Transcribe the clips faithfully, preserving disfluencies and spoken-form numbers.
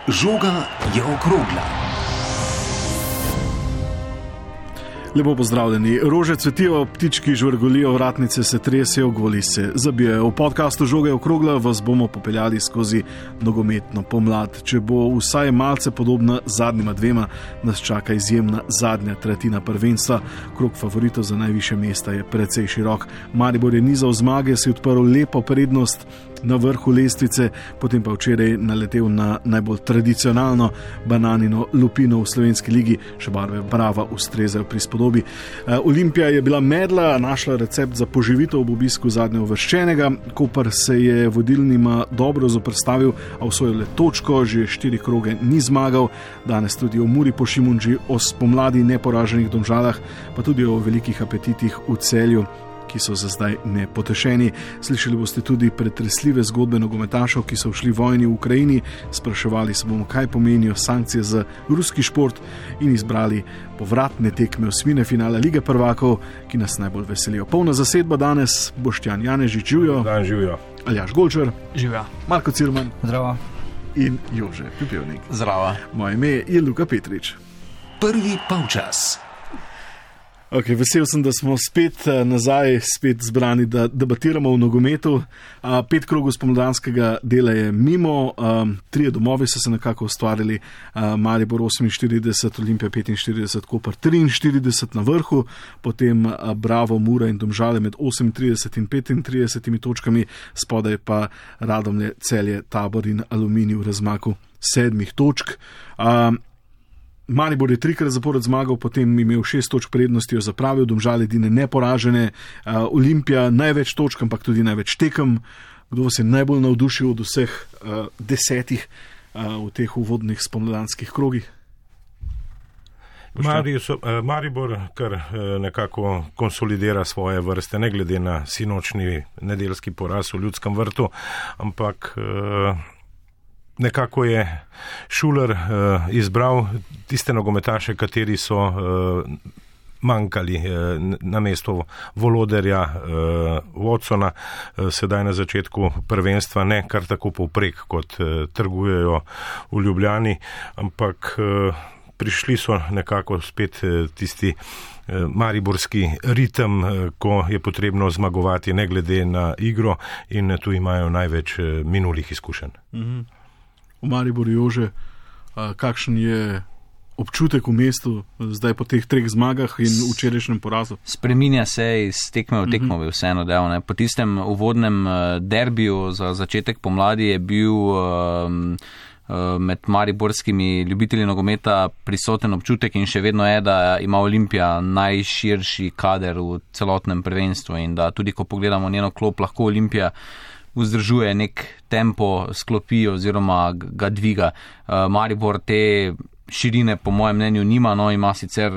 Žoga je okrogla. Lepo pozdravljeni. Rože cvetijo, ptički žvrgolijo, vratnice se tresejo, goli se zabijajo. V podcastu Žoga je okrogla vas bomo popeljali skozi nogometno pomlad. Če bo vsaj malce podobna zadnjima dvema, nas čaka izjemna zadnja tretjina prvenstva. Krog favoritov za najvišje mesta je precej širok. Maribor je nizal zmage, si odprl lepo prednost na vrhu lestvice, potem pa včeraj naletel na najbolj tradicionalno bananino lupino v slovenski ligi, še barve Brava ustrezajo pri spodobi. Olimpija je bila medla, našla recept za poživitev ob obisku zadnje uvrščenega. Koper se je vodilnima dobro zoperstavil, a osvojil le točko, že štiri kroge ni zmagal. Danes tudi o Muri po Šimundži, o spomladi neporaženih Domžalah, pa tudi o velikih apetitih v Celju, ki so za zdaj nepotešeni. Slišali boste tudi pretresljive zgodbe nogometašov, ki so šli vojni v Ukrajini. Spraševali se bomo, kaj pomenijo sankcije za ruski šport in izbrali povratne tekme osmine finala Lige prvakov, ki nas najbolj veselijo. Polna zasedba danes, Boštjan Janežič, živijo. Dan, živijo. Aljaž Golčar. Živijo. Marko Cirman. Zdravo. In Jože Pipevnik. Zdravo. Moje ime je Luka Petrič. Prvi polčas. Okay, vesel sem, da smo spet nazaj, spet zbrani, da debatiramo o nogometu. Uh, pet krogov spomladanskega dela je mimo, um, trije domovi so se nekako ustvarili, uh, Maribor oseminštirideset, Olimpija petinštirideset, Koper triinštirideset na vrhu, potem uh, Bravo, Mura in Domžale med osemintrideset in petintrideset točkami, spodaj pa Radomlje, Celje, Tabor in Aluminij v razmaku sedmih točk. Uh, Maribor je trikrat zapored zmagal, potem imel šest točk prednosti, jo zapravil, Domžale edine neporažene, uh, Olimpija največ točk, ampak tudi največ tekem. Kdo se je najbolj navdušil od vseh uh, desetih uh, v teh uvodnih spomladanskih krogih? Maribor kar nekako konsolidira svoje vrste, ne glede na sinočni nedeljski poraz v Ljudskem vrtu, ampak nekako je Šuler uh, izbral tiste nogometaše, kateri so uh, manjkali uh, na mesto Voloderja, uh, Watsona, uh, sedaj na začetku prvenstva, ne kar tako povprek, kot uh, trgujejo v Ljubljani, ampak uh, prišli so nekako spet uh, tisti uh, mariborski ritem, uh, ko je potrebno zmagovati ne glede na igro, in uh, tu imajo največ uh, minulih izkušenj. Mhm. V Mariboru, Jože, kakšen je občutek v mestu zdaj po teh treh zmagah in včerajšnjem porazu? Spreminja se iz tekme v tekmo, bi vseeno dejal. Ne? Po tistem uvodnem derbiju za začetek pomladi je bil um, med mariborskimi ljubitelji nogometa prisoten občutek in še vedno je, da ima Olimpija najširši kader v celotnem prvenstvu in da tudi, ko pogledamo njeno klop, lahko Olimpija vzdržuje nek tempo sklopi oziroma ga dviga. Maribor te širine po mojem mnenju nima, no ima sicer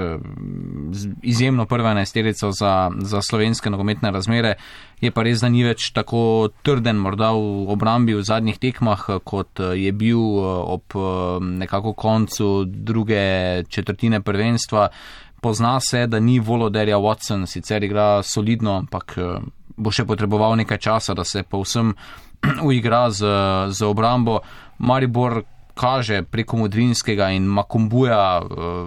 izjemno prva enajsterico za, za slovenske nogometne razmere, je pa res, da ni več tako trden morda v obrambi v zadnjih tekmah, kot je bil ob nekako koncu druge četrtine prvenstva. Pozna se, da ni Voloderja, Watson sicer igra solidno, ampak bo še potreboval nekaj časa, da se povsem uigra z, z obrambo. Maribor kaže preko Modrinskega in Makumbuja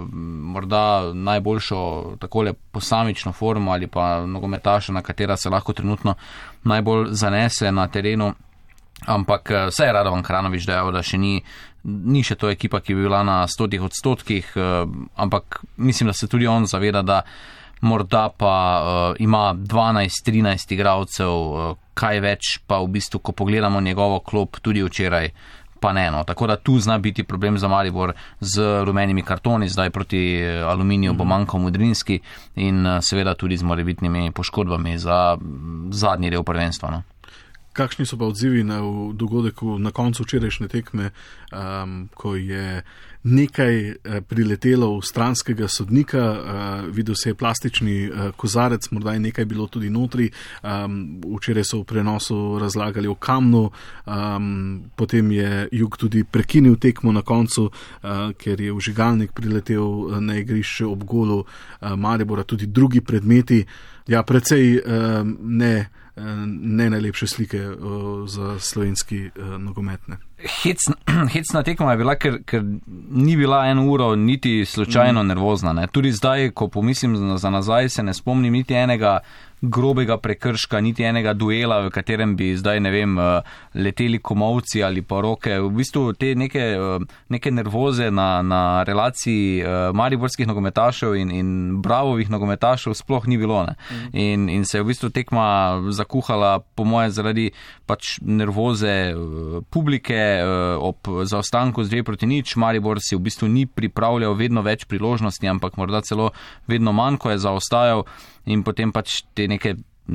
morda najboljšo takole posamično formo ali pa nogometaša, na katera se lahko trenutno najbolj zanese na terenu. Ampak vse je Radovan Kranovič dejal, da še ni, ni še to ekipa, ki bi bila na stotih odstotkih, ampak mislim, da se tudi on zaveda, da morda pa uh, ima dvanajst trinajst igralcev, uh, kaj več pa v bistvu, ko pogledamo njegovo klop tudi včeraj, pa ne. No. Tako da tu zna biti problem za Maribor z rumenimi kartoni, zdaj proti Aluminiju bo manjkal Modrinski in uh, seveda tudi z morebitnimi poškodbami za zadnji del prvenstva. No. Kakšni so pa odzivi na dogodek na koncu včerajšnje tekme, um, ko je nekaj priletelo v stranskega sodnika, uh, videl se je plastični uh, kozarec, morda je nekaj bilo tudi notri, um, včeraj so v prenosu razlagali o kamnu, um, potem je Jug tudi prekinil tekmo na koncu, uh, ker je vžigalnik priletel na igrišče ob golu uh, Maribora, tudi drugi predmeti, ja, precej uh, ne ne najlepše slike za slovenski nogometne. Hecna, hecna tekma je bila, ker, ker ni bila eno uro niti slučajno nervozna. Ne. Tudi zdaj, ko pomislim za nazaj, se ne spomnim niti enega grobega prekrška, niti enega duela, v katerem bi zdaj, ne vem, leteli komolci ali pa roke. V bistvu te neke, neke nervoze na, na relaciji mariborskih nogometašev in, in Bravovih nogometašev sploh ni bilo. Ne. In, in se je v bistvu tekma zakuhala, po moje, zaradi pač nervoze publike ob zaostanku z dve proti nič. Maribor si v bistvu ni pripravljal vedno več priložnosti, ampak morda celo vedno manj, ko je zaostajal. In potem pač te neke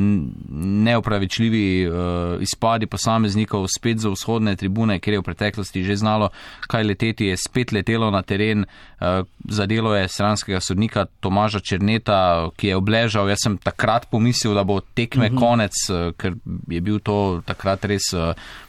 neopravičljivi uh, izpadi posameznikov spet za vzhodne tribune, kjer je v preteklosti že znalo, kaj leteti, je spet letelo na teren. Uh, zadelo je stranskega sodnika Tomaža Černeta, ki je obležal. Jaz sem takrat pomislil, da bo tekme uh-huh. konec, uh, ker je bil to takrat res uh,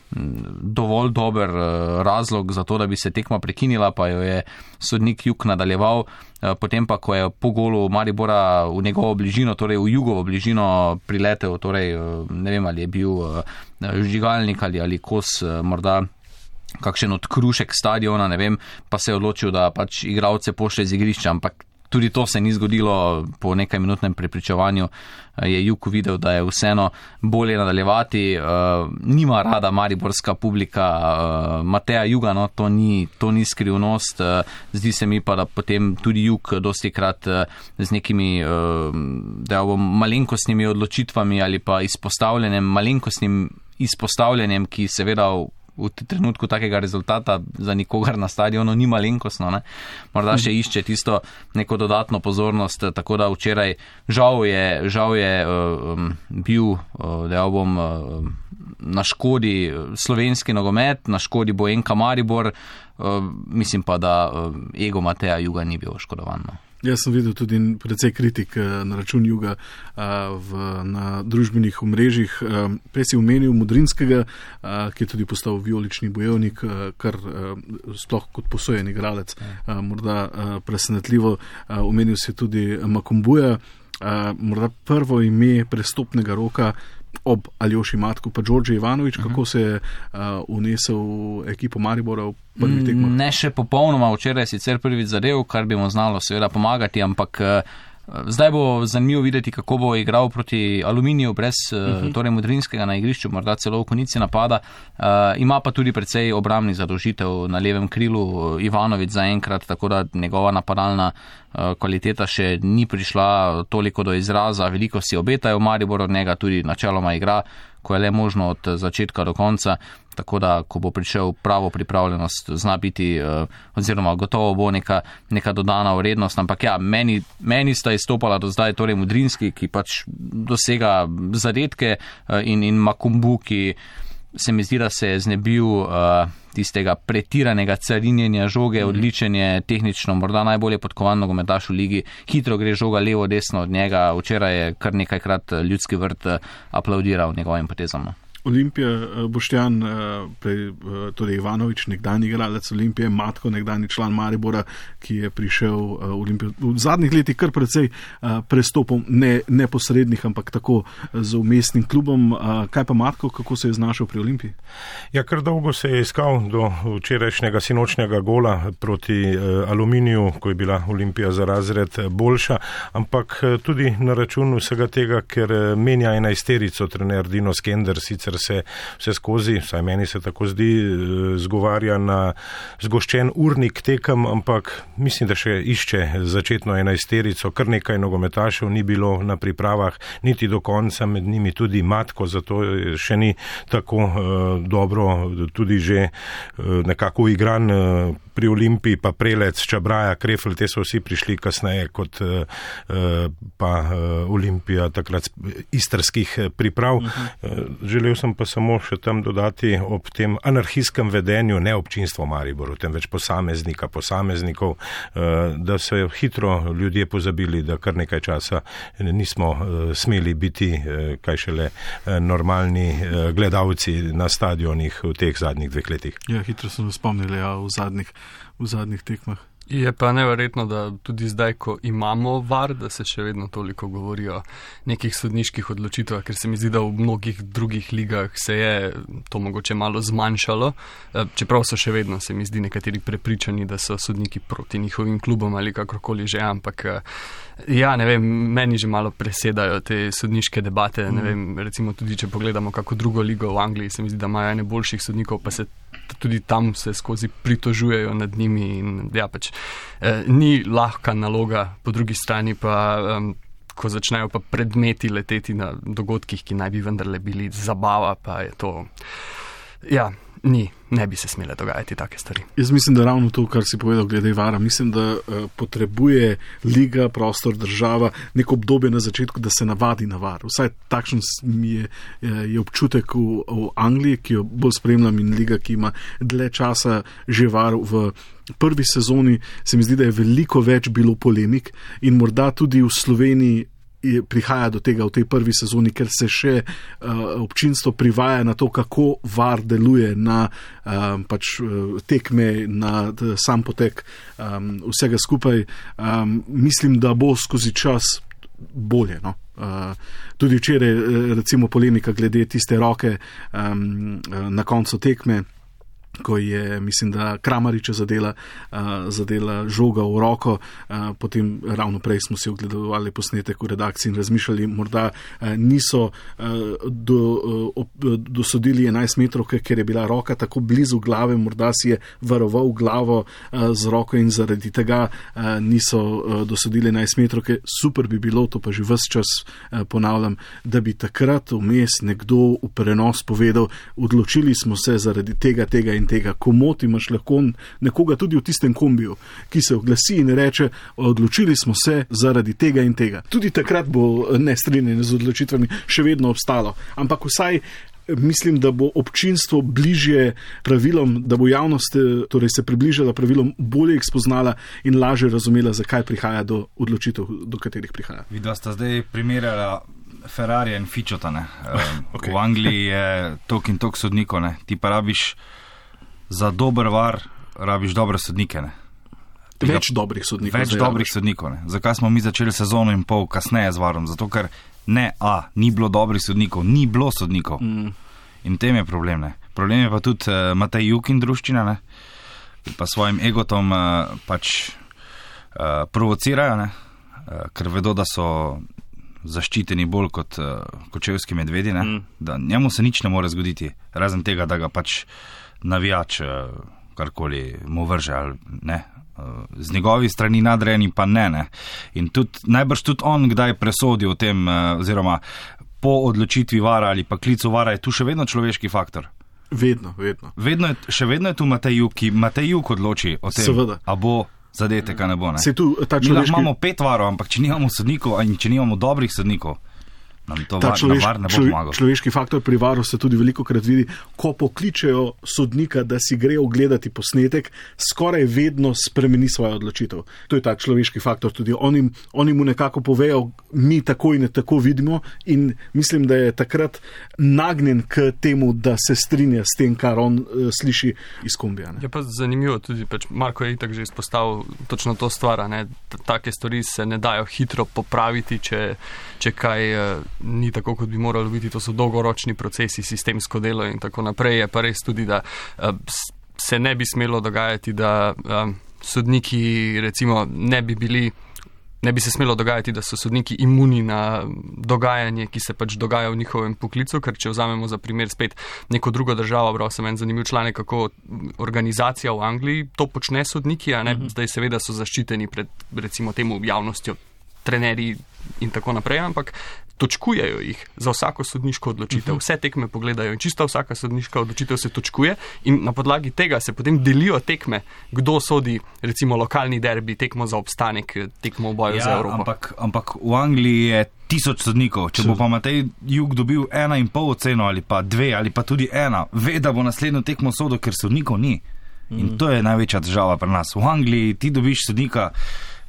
dovolj dober uh, razlog za to, da bi se tekma prekinila, pa jo je sodnik Juk nadaljeval. Potem pa, ko je po golu Maribora v njegovo bližino, torej v jugovo bližino priletel, torej ne vem, ali je bil žigalnik ali, ali kos, morda kakšen odkrušek stadiona, ne vem, pa se je odločil, da pač igralce pošlje z igrišča, ampak tudi to se ni zgodilo. Po nekaj minutnem prepričevanju je Juk videl, da je vseeno bolje nadaljevati. Uh, nima rada mariborska publika uh, Mateja Juga, no, to ni, to ni skrivnost. Uh, zdi se mi pa, da potem tudi Juk dosti krat uh, z nekimi uh, da bom, malenkostnimi odločitvami ali pa izpostavljanjem, malenkostnim izpostavljanjem, ki seveda v v trenutku takega rezultata za nikogar na stadionu ni malenkostno, ne. Morda še išče tisto neko dodatno pozornost, tako da včeraj žal je, žal je um, bil, uh, da bom, uh, na škodi slovenski nogomet, na škodi bo N K Maribor, uh, mislim pa, da uh, ego Mateja Juga ni bil oškodovan. No. Jaz sem videl tudi precej kritik na račun Juga v, na družbenih omrežjih. Prej si omenil Modrinskega, ki je tudi postal vijolični bojevnik, kar sploh kot posojen igralec, morda presenetljivo. Omenil si tudi Makumbuja, morda prvo ime prestopnega roka ob Aljoši Matku, pa Đorđe Ivanović, kako se je uh, unesel v ekipo Maribora v prvih tekmah? Ne še popolnoma, včeraj je sicer prvič zadev, kar bi mu znalo seveda pomagati, ampak uh, zdaj bo zanimivo videti, kako bo igral proti Aluminiju brez uh, torej Modrinskega na igrišču, morda celo v konici napada. Uh, ima pa tudi precej obrambnih zadolžitev na levem krilu Ivanović zaenkrat, tako da njegova napadalna kvaliteta še ni prišla toliko do izraza. Veliko si obetajo Maribor od njega, tudi načeloma igra, ko je le možno od začetka do konca, tako da, ko bo prišel pravo pripravljenost, zna biti, oziroma gotovo bo neka, neka dodana vrednost. Ampak ja, meni, meni sta izstopala do zdaj torej Modrinski, ki pač dosega zadetke, in, in Makumbu, ki se mi zdi, da se je znebil uh, tistega pretiranega carinjenja žoge, odličen je tehnično, morda najbolje podkovan nogometaš v ligi, hitro gre žoga levo, desno od njega. Včeraj je kar nekajkrat Ljudski vrt aplaudiral njegovim potezom. Olimpija, Boštjan, prej, torej Ivanović, nekdanji igralec Olimpije, Matko, nekdanji član Maribora, ki je prišel v Olimpijo v zadnjih letih kar precej prestopom, ne neposrednih, ampak tako z umestnim klubom. Kaj pa Matko, kako se je znašel pri Olimpiji? Ja, kar dolgo se je iskal do včerajšnjega sinočnjega gola proti Aluminiju, ko je bila Olimpija za razred boljša, ampak tudi na račun vsega tega, ker menja enajsterico trener Dino Skender, sicer se vse skozi, vsaj meni se tako zdi, zgovarja na zgoščen urnik tekem, ampak mislim, da še išče začetno enajsterico, kar nekaj nogometašev ni bilo na pripravah, niti do konca, med njimi tudi Matko, zato še ni tako uh, dobro, tudi že uh, nekako igran uh, pri Olimpiji, pa Prelec, Čabraja, Krefl, te so vsi prišli kasneje kot uh, pa uh, Olimpija takrat istrskih priprav. Uh-huh. Želel sem pa samo še tam dodati ob tem anarhijskem vedenju, ne občinstvo Mariboru, temveč posameznika, posameznikov, da se hitro ljudje pozabili, da kar nekaj časa nismo smeli biti kaj šele normalni gledalci na stadionih v teh zadnjih dveh letih. Ja, hitro smo spomnili ja, v zadnjih, v zadnjih tekmah. Je pa neverjetno, da tudi zdaj, ko imamo var, da se še vedno toliko govori o nekih sodniških odločitvah, ker se mi zdi, da v mnogih drugih ligah se je to mogoče malo zmanjšalo, čeprav so še vedno, se mi zdi, nekateri prepričani, da so sodniki proti njihovim klubom ali kakorkoli že, ampak ja, ne vem, meni že malo presedajo te sodniške debate, ne vem, recimo tudi, če pogledamo kako drugo ligo v Angliji, se mi zdi, da imajo ene boljših sodnikov, pa se tudi tam se skozi pritožujejo nad njimi in ja, pač eh, ni lahka naloga, po drugi strani pa, um, ko začnejo pa predmeti leteti na dogodkih, ki naj bi vendarle bili zabava, pa je to, ja, ni, ne bi se smele dogajati take stvari. Jaz mislim, da ravno to, kar si povedal glede vara, mislim, da uh, potrebuje liga, prostor, država, neko obdobje na začetku, da se navadi na var. Vsaj takšen mi je, je občutek v, v Angliji, ki jo bolj spremljam, in liga, ki ima dlje časa že var. V prvi sezoni se mi zdi, da je veliko več bilo polemik in morda tudi v Sloveniji prihaja do tega v tej prvi sezoni, ker se še uh, občinstvo privaja na to, kako var deluje na uh, pač, uh, tekme, na uh, sam potek um, vsega skupaj. Um, mislim, da bo skozi čas bolje. No? Uh, tudi včeraj, recimo, polemika glede tiste roke um, na koncu tekme, ko je, mislim, da Kramariča zadela, uh, zadela žoga v roko, uh, potem ravno prej smo si ogledovali posnetek v redakciji in razmišljali, morda uh, niso uh, do, uh, dosodili enajst metrovke, ker je bila roka tako blizu glave, morda si je varoval glavo uh, z roko in zaradi tega uh, niso uh, dosodili enajst metrovke. Super bi bilo, to pa že ves čas uh, ponavljam, da bi takrat vmes nekdo v prenos povedal, odločili smo se zaradi tega, tega in tega. Komot imaš lahko nekoga tudi v tistem kombiju, ki se oglasi in reče, odločili smo se zaradi tega in tega. Tudi takrat bo nestrinjanje z odločitvami še vedno obstalo, ampak vsaj mislim, da bo občinstvo bližje pravilom, da bo javnost torej se približala pravilom, bolje jih spoznala in lažje razumela, zakaj prihaja do odločitev, do katerih prihaja. Videla sta zdaj primerjala Ferrarija in Fičota. Okay. V Angliji je tok in tok sodnikov, ne? Ti pa rabiš za dober var, rabiš dobre sodnike. Ne? Tega, več dobrih sodnikov. Več dobrih sodnikov. Ne? Zakaj smo mi začeli sezono in pol kasneje z varom? Zato, ker ne, a, ni bilo dobrih sodnikov, ni bilo sodnikov. Mm. In tem je problem. Ne? Problem je pa tudi uh, Matej Juk in druščina, ne? Ki pa svojim egotom uh, pač uh, provocirajo, ne? Uh, ker vedo, da so zaščiteni bolj kot uh, kočevski medvedi, ne? Mm. Da njemu se nič ne more zgoditi, razen tega, da ga pač navijač karkoli mu vrže ali ne. Z njegovi strani nadrejeni pa ne, ne. In tudi, najbrž tudi on kdaj presodi o tem, oziroma po odločitvi vara ali pa klicu vara je tu še vedno človeški faktor. Vedno, vedno. vedno je, še vedno je tu Matej Juk, ki Matej Juk odloči o tem, seveda, a bo zadetek, a ne bo. Ne. Tu, ta človeški... Mi imamo pet varov, ampak če nimamo sodnikov in če nimamo dobrih sodnikov, nam to var, človeš, var ne bo pomagal. Človeški faktor pri varu se tudi veliko krat vidi, ko pokličejo sodnika, da si gre ogledati posnetek, skoraj vedno spremeni svojo odločitev. To je tak človeški faktor tudi. Oni, oni mu nekako povejo, mi tako in tako vidimo in mislim, da je takrat nagnjen k temu, da se strinja s tem, kar on uh, sliši iz kombija. Ne? Je pa zanimivo tudi, pač Marko je itak že izpostavil točno to stvar, ne? Take stvari se ne dajo hitro popraviti, če, če kaj uh, ni tako, kot bi moralo biti. To so dolgoročni procesi, sistemsko delo in tako naprej. Je pa res tudi, da uh, se ne bi smelo dogajati, da uh, sodniki recimo ne bi bili, ne bi se smelo dogajati, da so sodniki imuni na dogajanje, ki se pač dogaja v njihovem poklicu, ker če vzamemo za primer spet neko drugo državo, bral sem en zanimiv članek, kako organizacija v Angliji to počne sodniki, a ne, mm-hmm. Zdaj seveda so zaščiteni pred recimo temu javnostjo, trenerji in tako naprej, ampak točkujejo jih za vsako sodniško odločitev. Vse tekme pogledajo in čisto vsaka sodniška odločitev se točkuje in na podlagi tega se potem delijo tekme, kdo sodi recimo lokalni derbi, tekmo za obstanek, tekmo v boju ja, za Evropo. Ampak, ampak v Angliji je tisoč sodnikov. Če bo pa Matej Juk dobil ena in pol oceno ali pa dve ali pa tudi ena, ve, da bo naslednjo tekmo sodil, ker sodnikov ni. In to je največja težava pri nas. V Angliji ti dobiš sodnika,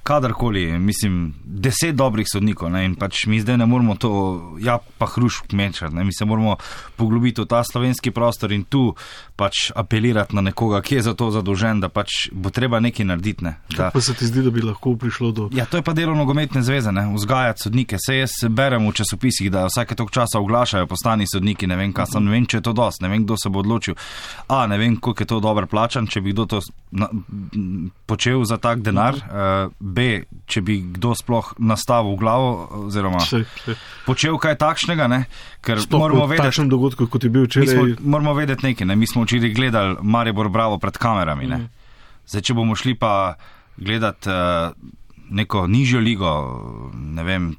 kadarkoli, mislim, deset dobrih sodnikov, ne, in pač mi zdaj ne moramo to, ja, pa hrušk mečati, ne, mi se moramo poglobiti v ta slovenski prostor in tu pač apelirati na nekoga, ki je za to zadolžen, da pač bo treba nekaj narediti, ne. Da, pa se ti zdi, da bi lahko prišlo do... Ja, to je pa delo nogometne zveze, ne, vzgajati sodnike. Se jaz berem v časopisih, da vsake toliko časa oglašajo postani sodniki, ne vem, kaj sem, ne vem, če je to dost, ne vem, kdo se bo odločil. A, ne vem, koliko je to dobro plačan, če bi kdo to na, počel za tak denar. Uh, B, če bi kdo sploh nastavil v glavo, oziroma Če, če. počel kaj takšnega, ne, ker Sploh moramo po vedeti, takšnem dogodku, kot je bil mi včeraj. smo, moramo vedeti nekaj, ne, mi smo včeraj gledali Maribor Bravo pred kamerami, ne. Zdaj, če bomo šli pa gledati uh, neko nižjo ligo, ne vem,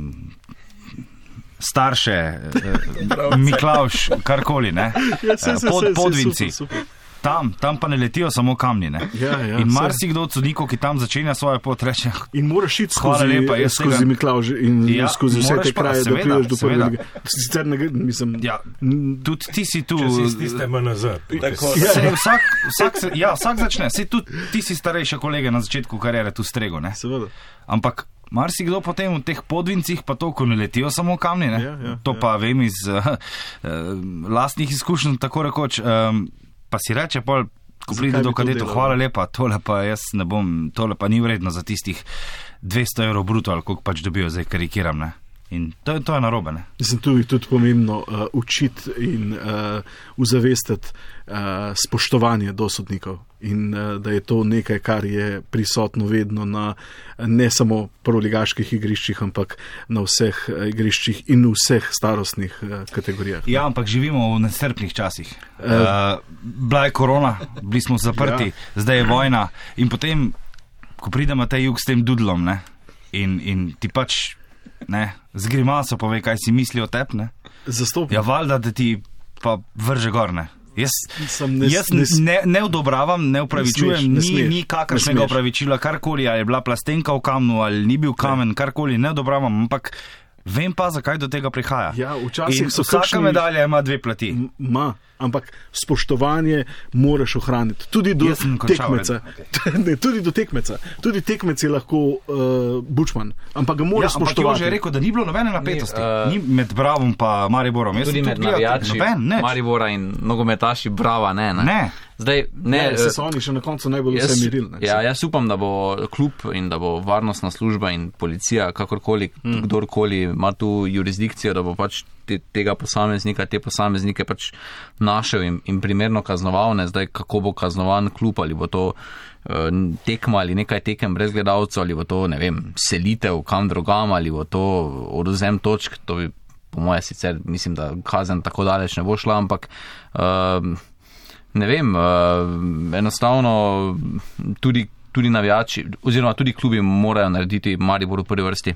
starše, uh, Miklavš, karkoli, ne, Ja, saj, saj, pod, saj, saj, podvinci. super, super. Tam, tam pa ne letijo samo kamni, ne. Ja, ja, in saj. marsikdo od sodnikov, ki tam začenja svojo pot, reče, In moraš iti Hvala skozi, lepa, jaz skozi tega- Miklavž in Ja, skozi vse moraš te pa, kraje, da seveda, prideš do prve seveda. lige. Sicer ne gre, mislim... ja, tudi ti si tu. Če si iz tiste M N Z. Se, vsak, vsak, se, ja, vsak začne. Sej tudi ti si starejše kolege na začetku kariere tu strego, ne. Seveda. Ampak marsikdo potem v teh podvincih pa toliko ne letijo samo kamni, ne. Ja, ja, to ja. pa vem iz uh, uh, lastnih izkušenj, tako rekoč. Um, pa si reče pol, ko Zakaj pride bi do to kadetov, delal? hvala lepa, tole pa jaz ne bom, tole pa ni vredno za tistih dvesto evrov bruto, ali koliko pač dobijo, zdaj karikiram, ne. In to, to je narobe, ne. Mislim, tu je tudi pomembno uh, učiti in uh, uzavestiti uh, spoštovanje do sodnikov in uh, da je to nekaj, kar je prisotno vedno na ne samo prvoligaških igriščih, ampak na vseh uh, igriščih in v vseh starostnih uh, kategorijah. Ja, ampak živimo v nestrpnih časih. Uh, bila je korona, bili smo zaprti, ja. Zdaj je vojna in potem, ko pridemo ta jug s tem dudlom, ne, in, in ti pač, ne, z grimaso pove, kaj si misli o tebi, ne. Zastopno. Ja, valjda, da ti pa vrže gor, ne. Jaz, Sem ne- jaz ne- ne, ne odobravam, ne upravičujem, ne smeš, ne ni, smeš, ni ne kakršnega smeš. upravičila, karkoli, ali je bila plastenka v kamnu, ali ni bil kamen, karkoli, ne odobravam, ampak vem pa, zakaj do tega prihaja. Ja, včasih In so vsaka kakšni- medalja ima dve plati. Ma, ampak spoštovanje moraš ohraniti. Tudi do Jaz sem končal, tekmeca. Ne, tudi do tekmeca. Tudi tekmec je lahko uh, bučman, ampak ga Ja, moraš ampak spoštovati. Jože je rekel, da ni bilo nobene napetosti. Ni, uh, Ni med Bravom pa Mariborom. Jaz Tudi sem med tudi gledal, navijači noben, ne. Maribora in nogometaši Brava, ne, ne. Ne. Zdaj, ne, Ne, eh, se so oni še na koncu najbolj vse mirili. ne. ja, jaz upam, da bo klub in da bo varnostna služba in policija, kakorkoli, mm. kdorkoli ima tu jurisdikcijo, da bo pač te, tega posameznika, te posameznike pač našel in, in primerno kaznoval. Ne, zdaj, kako bo kaznovan klub, ali bo to uh, tekma ali nekaj tekem brez gledalcev, ali bo to, ne vem, selitev kam drugam, ali bo to odvzem točk, to bi po moje sicer, mislim, da kazen tako daleč ne bo šla, ampak uh, ne vem, uh, enostavno tudi, tudi navijači, oziroma tudi klubi morajo narediti Maribor v prvi vrsti.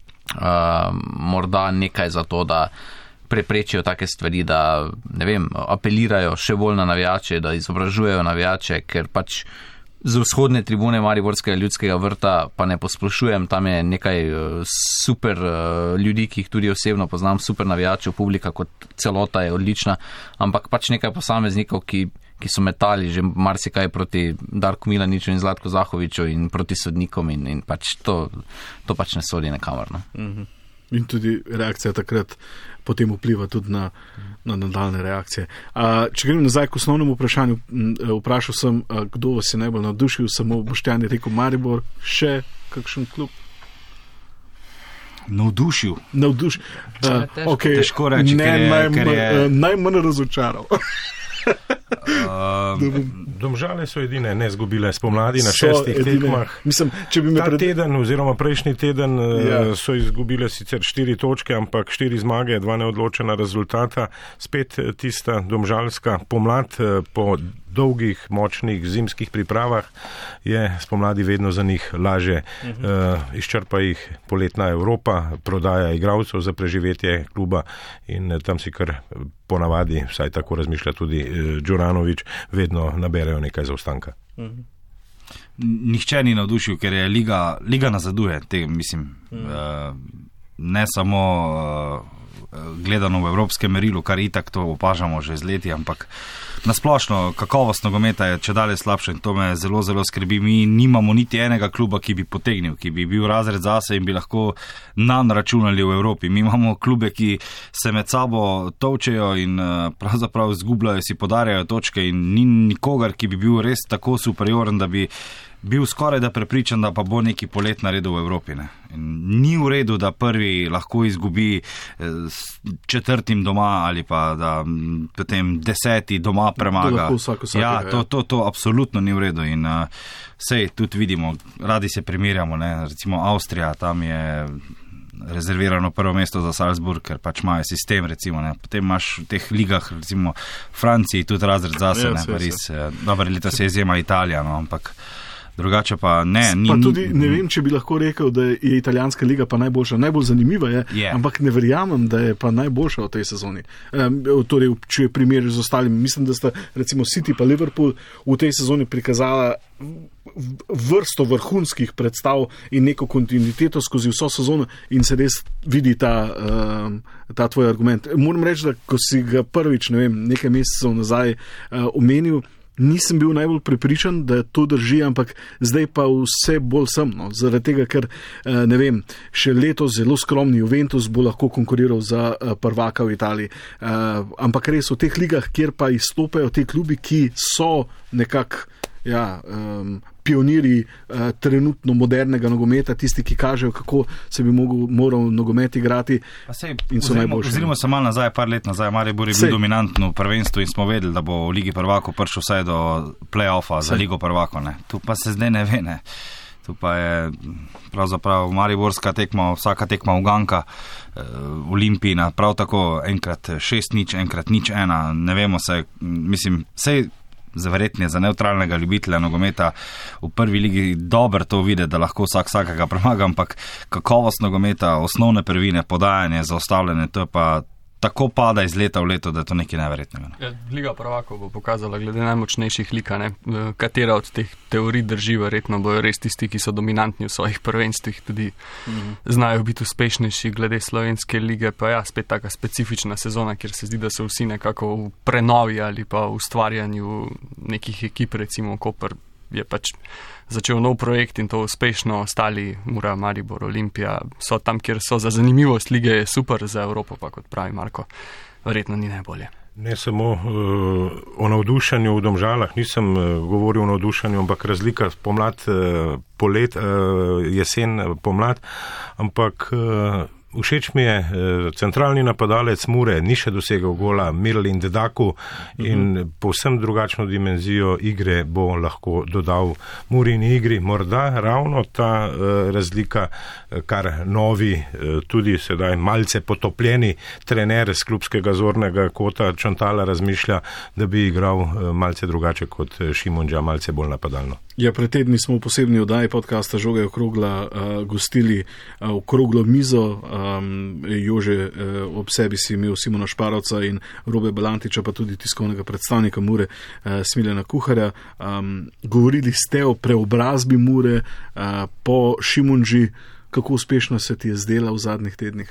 Uh, morda nekaj za to, da preprečijo take stvari, da ne vem, apelirajo še bolj na navijače, da izobražujejo navijače, ker pač z vzhodne tribune Mariborskega ljudskega vrta, pa ne posplošujem, tam je nekaj super ljudi, ki jih tudi osebno poznam, super navijačev, publika kot celota je odlična, ampak pač nekaj posameznikov, ki, ki so metali že marsikaj proti Darku Milaniču in Zlatku Zahoviču in proti sodnikom in, in pač to, to pač ne sodi nekamor. No. Mhm. In tudi reakcija takrat potem vpliva tudi na, na nadaljne reakcije. A, če grem nazaj k osnovnemu vprašanju, m, vprašal sem, a, kdo vas je najbolj navdušil, samo Boštjan je rekel Maribor, še kakšen klub? Navdušil. Navdušil. Uh, težko- okay. težko reči, ne, ker je- najmanj, ker je- uh, najmanj razočaral. Uh, Domžale so edine ne zgubile spomladi na So šestih edine. tekmah. Mislim, če bi me Ta pred... teden oziroma prejšnji teden Ja. ja. so izgubile sicer štiri točke, ampak štiri zmage, dva neodločena rezultata. Spet tista domžalska pomlad po dolgih, močnih zimskih pripravah je spomladi vedno za njih laže. Uh-huh. Uh, izčrpa jih poletna Evropa, prodaja igralcev za preživetje kluba in tam si kar ponavadi, vsaj tako razmišlja tudi uh, Đuranović, vedno naberejo nekaj zaostanka. Uh-huh. Nihče ni navdušil, ker je liga, liga nazaduje. Te, mislim, mm. uh, ne samo uh, gledano v evropskem merilu, kar itak to opažamo že z leti, ampak nasplošno kakovost nogometa je če dalje slabša in to me zelo, zelo skrbi. Mi nimamo niti enega kluba, ki bi potegnil, ki bi bil razred zase in bi lahko nam računali v Evropi. Mi imamo klube, ki se med sabo tovčejo in pravzaprav zgubljajo, si podarjajo točke in ni nikogar, ki bi bil res tako superioren, da bi bil skoraj da prepričan, da pa bo neki polet naredil v Evropi. Ne? In ni v redu, da prvi lahko izgubi s četrtim doma ali pa da potem deseti doma premaga. Ja, to, to, to absolutno ni v redu in uh, sej tudi vidimo, radi se primerjamo, ne? Recimo Avstrija, tam je rezervirano prvo mesto za Salzburg, ker pač imajo sistem, recimo, ne. Potem imaš v teh ligah, recimo Franciji, tudi razred zase, ja, ne, Pariz, dobro, leta se izjema Italija, no, ampak drugače pa ne. Ni, pa tudi ne vem, če bi lahko rekel, da je italijanska liga pa najboljša, najbolj zanimiva je, yeah. ampak ne verjamem, da je pa najboljša v tej sezoni. Um, torej, če je primer z ostalimi, mislim, da sta recimo City pa Liverpool v tej sezoni prikazala vrsto vrhunskih predstav in neko kontinuiteto skozi vso sezono in se res vidi ta, um, ta tvoj argument. Moram reči, da ko si ga prvič, ne vem, nekaj mesecev nazaj uh, omenil, nisem bil najbolj prepričan, da to drži, ampak zdaj pa vse bolj sem, no, zaradi tega, ker, uh, ne vem, še letos zelo skromni Juventus bo lahko konkuriral za uh, prvaka v Italiji. Uh, ampak res v teh ligah, kjer pa izstopajo te klubi, ki so nekako ja, um, pioniri uh, trenutno modernega nogometa, tisti, ki kažejo, kako se bi mogel, moral nogomet igrati sej, in so najboljši. Vzirimo se malo nazaj, par let nazaj, Maribor je bil dominantno v prvenstvu in smo vedeli, da bo v Ligi prvakov prišel vsaj do play-offa za Ligo prvakov. Ne. Tu pa se zdaj ne ve, ne. Tu pa je pravzaprav mariborska tekma, vsaka tekma uganka, uh, Olimpijina, prav tako enkrat šest nič, enkrat nič ena, ne vemo se, mislim, sej zaverjetno za neutralnega ljubitelja nogometa v prvi ligi dobro to videti, da lahko vsak vsakega premaga, ampak kakovost nogometa, osnovne prvine, podajanje, zaustavljanje, to je pa tako pada iz leta v leto, da je to nekaj neverjetnega. Ja, Liga prvakov bo pokazala glede najmočnejših lika, ne, katera od teh teorij drži, verjetno bojo res tisti, ki so dominantni v svojih prvenstvih, tudi mm-hmm. znajo biti uspešnejši glede slovenske lige, pa ja, spet taka specifična sezona, kjer se zdi, da so vsi nekako v prenovi ali pa v ustvarjanju nekih ekip, recimo Koper je pač začel nov projekt in to uspešno, ostali Mura, Maribor, Olimpija so tam, kjer so. Za zanimivost lige je super, za Evropo pa, kot pravi Marko, verjetno ni najbolje. Ne samo uh, o navdušanju v Domžalah, nisem uh, govoril o navdušanju, ampak razlika pomlad, uh, polet, uh, jesen, pomlad, ampak uh, všeč mi je uh, centralni napadalec Mure, ni še dosegel gola, Miralem Dedaku in uh-huh. povsem drugačno dimenzijo igre bo lahko dodal Murini igri. Morda ravno ta uh, razlika, kar novi, uh, tudi sedaj malce potopljeni trener z klubskega zornega kota Čantala razmišlja, da bi igral uh, malce drugače kot Šimunđa, malce bolj napadalno. Ja, pred tedni smo v posebni oddaji podcasta Žoge okrogla uh, gostili uh, okroglo mizo. Um, Jože uh, ob sebi si imel Simona Šparovca in Robe Balantiča, pa tudi tiskovnega predstavnika Mure, uh, Smiljana Kuharja. Um, govorili ste o preobrazbi Mure uh, po Šimunži. Kako uspešno se ti je zdela v zadnjih tednih?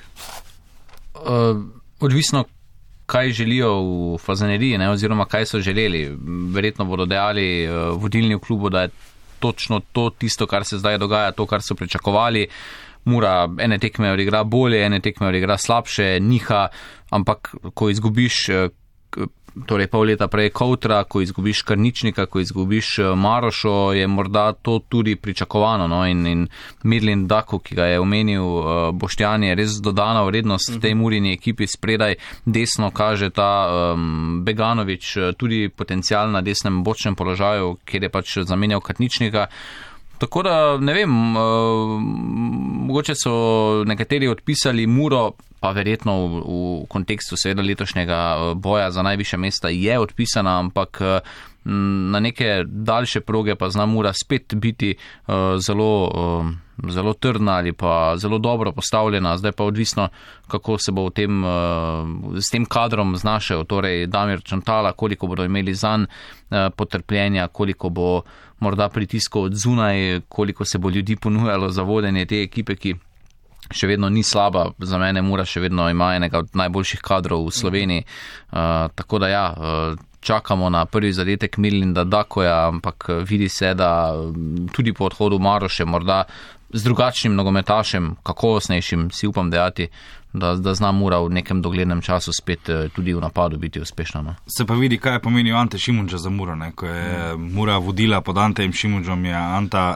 Uh, odvisno, kaj želijo v Fazaneriji, ne, oziroma kaj so želeli. Verjetno bodo dejali uh, vodilni v klubu, da je točno to tisto, kar se zdaj dogaja, to, kar so pričakovali. Mura ene tekme odigra bolje, ene tekme odigra slabše, niha, ampak ko izgubiš uh, torej pol leta prej Koutra, ko izgubiš Karničnika, ko izgubiš Marošo, je morda to tudi pričakovano. No? In, in Miralem Dedaku, ki ga je omenil Boštjan, je res dodana vrednost v tej Murini ekipi. Spredaj desno kaže ta um, Beganović, tudi potencial na desnem bočnem položaju, kjer je pač zamenjal Karničnika. Tako da, ne vem, uh, mogoče so nekateri odpisali Muro, pa verjetno v, v kontekstu seveda letošnjega boja za najvišja mesta je odpisana, ampak na neke daljše proge pa zna Mura spet biti uh, zelo, uh, zelo trdna ali pa zelo dobro postavljena. Zdaj pa odvisno, kako se bo v tem, uh, s tem kadrom znašel, torej Damir Čantala, koliko bodo imeli zanj uh, potrpljenja, koliko bo morda pritiskov od zunaj, koliko se bo ljudi ponujalo za vodenje te ekipe, ki še vedno ni slaba. Za mene Mura še vedno ima enega od najboljših kadrov v Sloveniji. Uh, tako da ja, uh, čakamo na prvi zadetek Mirlinda Dakoja, ampak vidi se, da tudi po odhodu Maroše, morda z drugačnim nogometašem, kakovostnejšim, si upam dejati, da, da zna Mura v nekem doglednem času spet tudi v napadu biti uspešna. No. Se pa vidi, kaj je pomenil Ante Šimundža za Muro. Ne? Ko je Mura vodila pod Antejem Šimundžom, je Anta,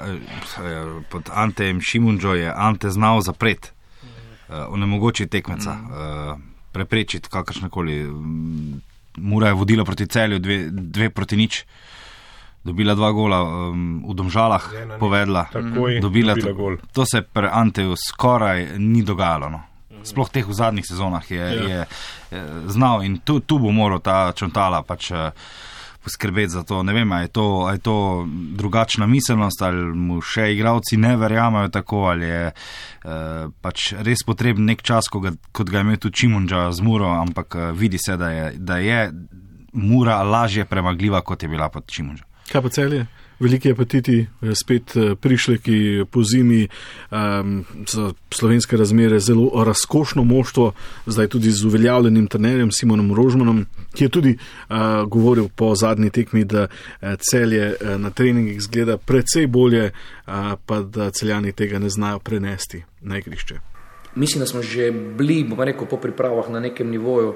pod Antejem Šimundžo je Ante znal zapret, onemogočiti tekmeca, mm. preprečiti kakršnekoli. Mura je vodila proti Celju, dve, dve proti nič. Dobila dva gola um, v Domžalah, Zena, povedla, takoj, dobila, dobila to, gol. To se pri Anteju skoraj ni dogajalo. No. Sploh teh v zadnjih sezonah je, ja. je, je znal in tu, tu bo moral ta Čontala pač uh, poskrbeti za to. Ne vem, a je to, a je to drugačna miselnost, ali mu še igralci ne verjamajo tako, ali je uh, pač res potreben nek čas, ko ga, kot ga je imel tudi Šimundža z Muro, ampak uh, vidi se, da je, da je Mura lažje premagljiva, kot je bila pod Šimundža. Kaj pa Celje? Veliki apetiti, spet prišleki po zimi, um, za slovenske razmere zelo razkošno moštvo, zdaj tudi z uveljavljenim trenerjem Simonom Rožmanom, ki je tudi uh, govoril po zadnji tekmi, da Celje uh, na treningih izgleda precej bolje, uh, pa da Celjani tega ne znajo prenesti na igrišče. Mislim, da smo že bili, bom rekel, po pripravah na nekem nivoju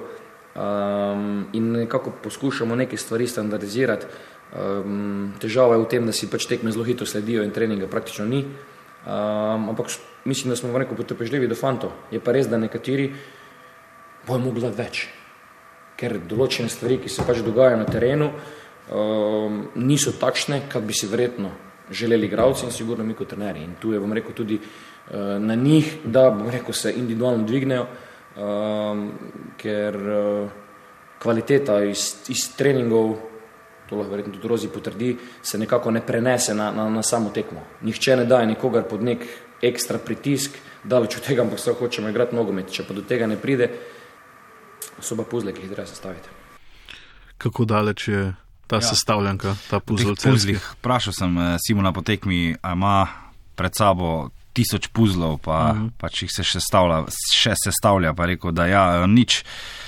um, in nekako poskušamo neke stvari standardizirati. Um, težava je v tem, da si pač tekme zelo hitro sledijo in treninga praktično ni, um, ampak mislim, da smo v neko potrpežljivi do fantov. Je pa res, da nekateri bojo mogli dati več, ker določene stvari, ki se pač dogajajo na terenu, um, niso takšne, kak bi si verjetno želeli igralci in sigurno mi kot trenerji. In tu je, bom rekel, tudi uh, na njih, da, bom rekel, se individualno dvignejo, um, ker uh, kvaliteta iz, iz treningov, to lahko verjetno tudi Rozi potrdi, se nekako ne prenese na, na, na samo tekmo. Nihče ne daje nikogar pod nek ekstra pritisk, daleč od tega, ampak se hočemo igrati nogomet. Če pa do tega ne pride, so pa puzle, ki jih treba sestaviti. Kako daleč je ta ja. sestavljanka, ta puzzle? Vprašal sem Simona po tekmi, a ima pred sabo tisoč puzlov, pa, uh-huh. pa če jih se še, stavlja, še sestavlja, pa rekel, da ja, nič.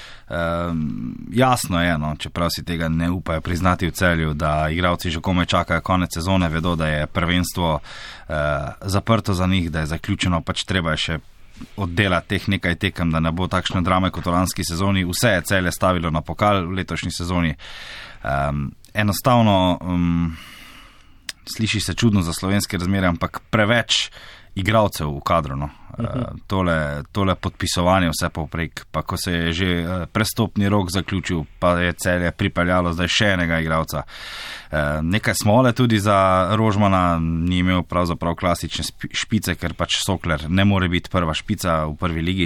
Um, jasno je, no, čeprav si tega ne upajo priznati v Celju, da igralci že komaj čakajo konec sezone, vedo, da je prvenstvo uh, zaprto za njih, da je zaključeno, pač treba je še oddelati teh nekaj tekem, da ne bo takšne drame kot v lanski sezoni. Vse je Celje stavilo na pokal v letošnji sezoni. Um, enostavno um, sliši se čudno za slovenske razmere, ampak preveč igralcev v kadru, no. uh-huh. tole, tole podpisovanje vse povprek, pa ko se je že prestopni rok zaključil, pa je Celje pripeljalo zdaj še enega igralca. Uh, nekaj smole tudi za Rožmana, ni imel pravzaprav klasične špice, ker pač Sokler ne more biti prva špica v prvi ligi.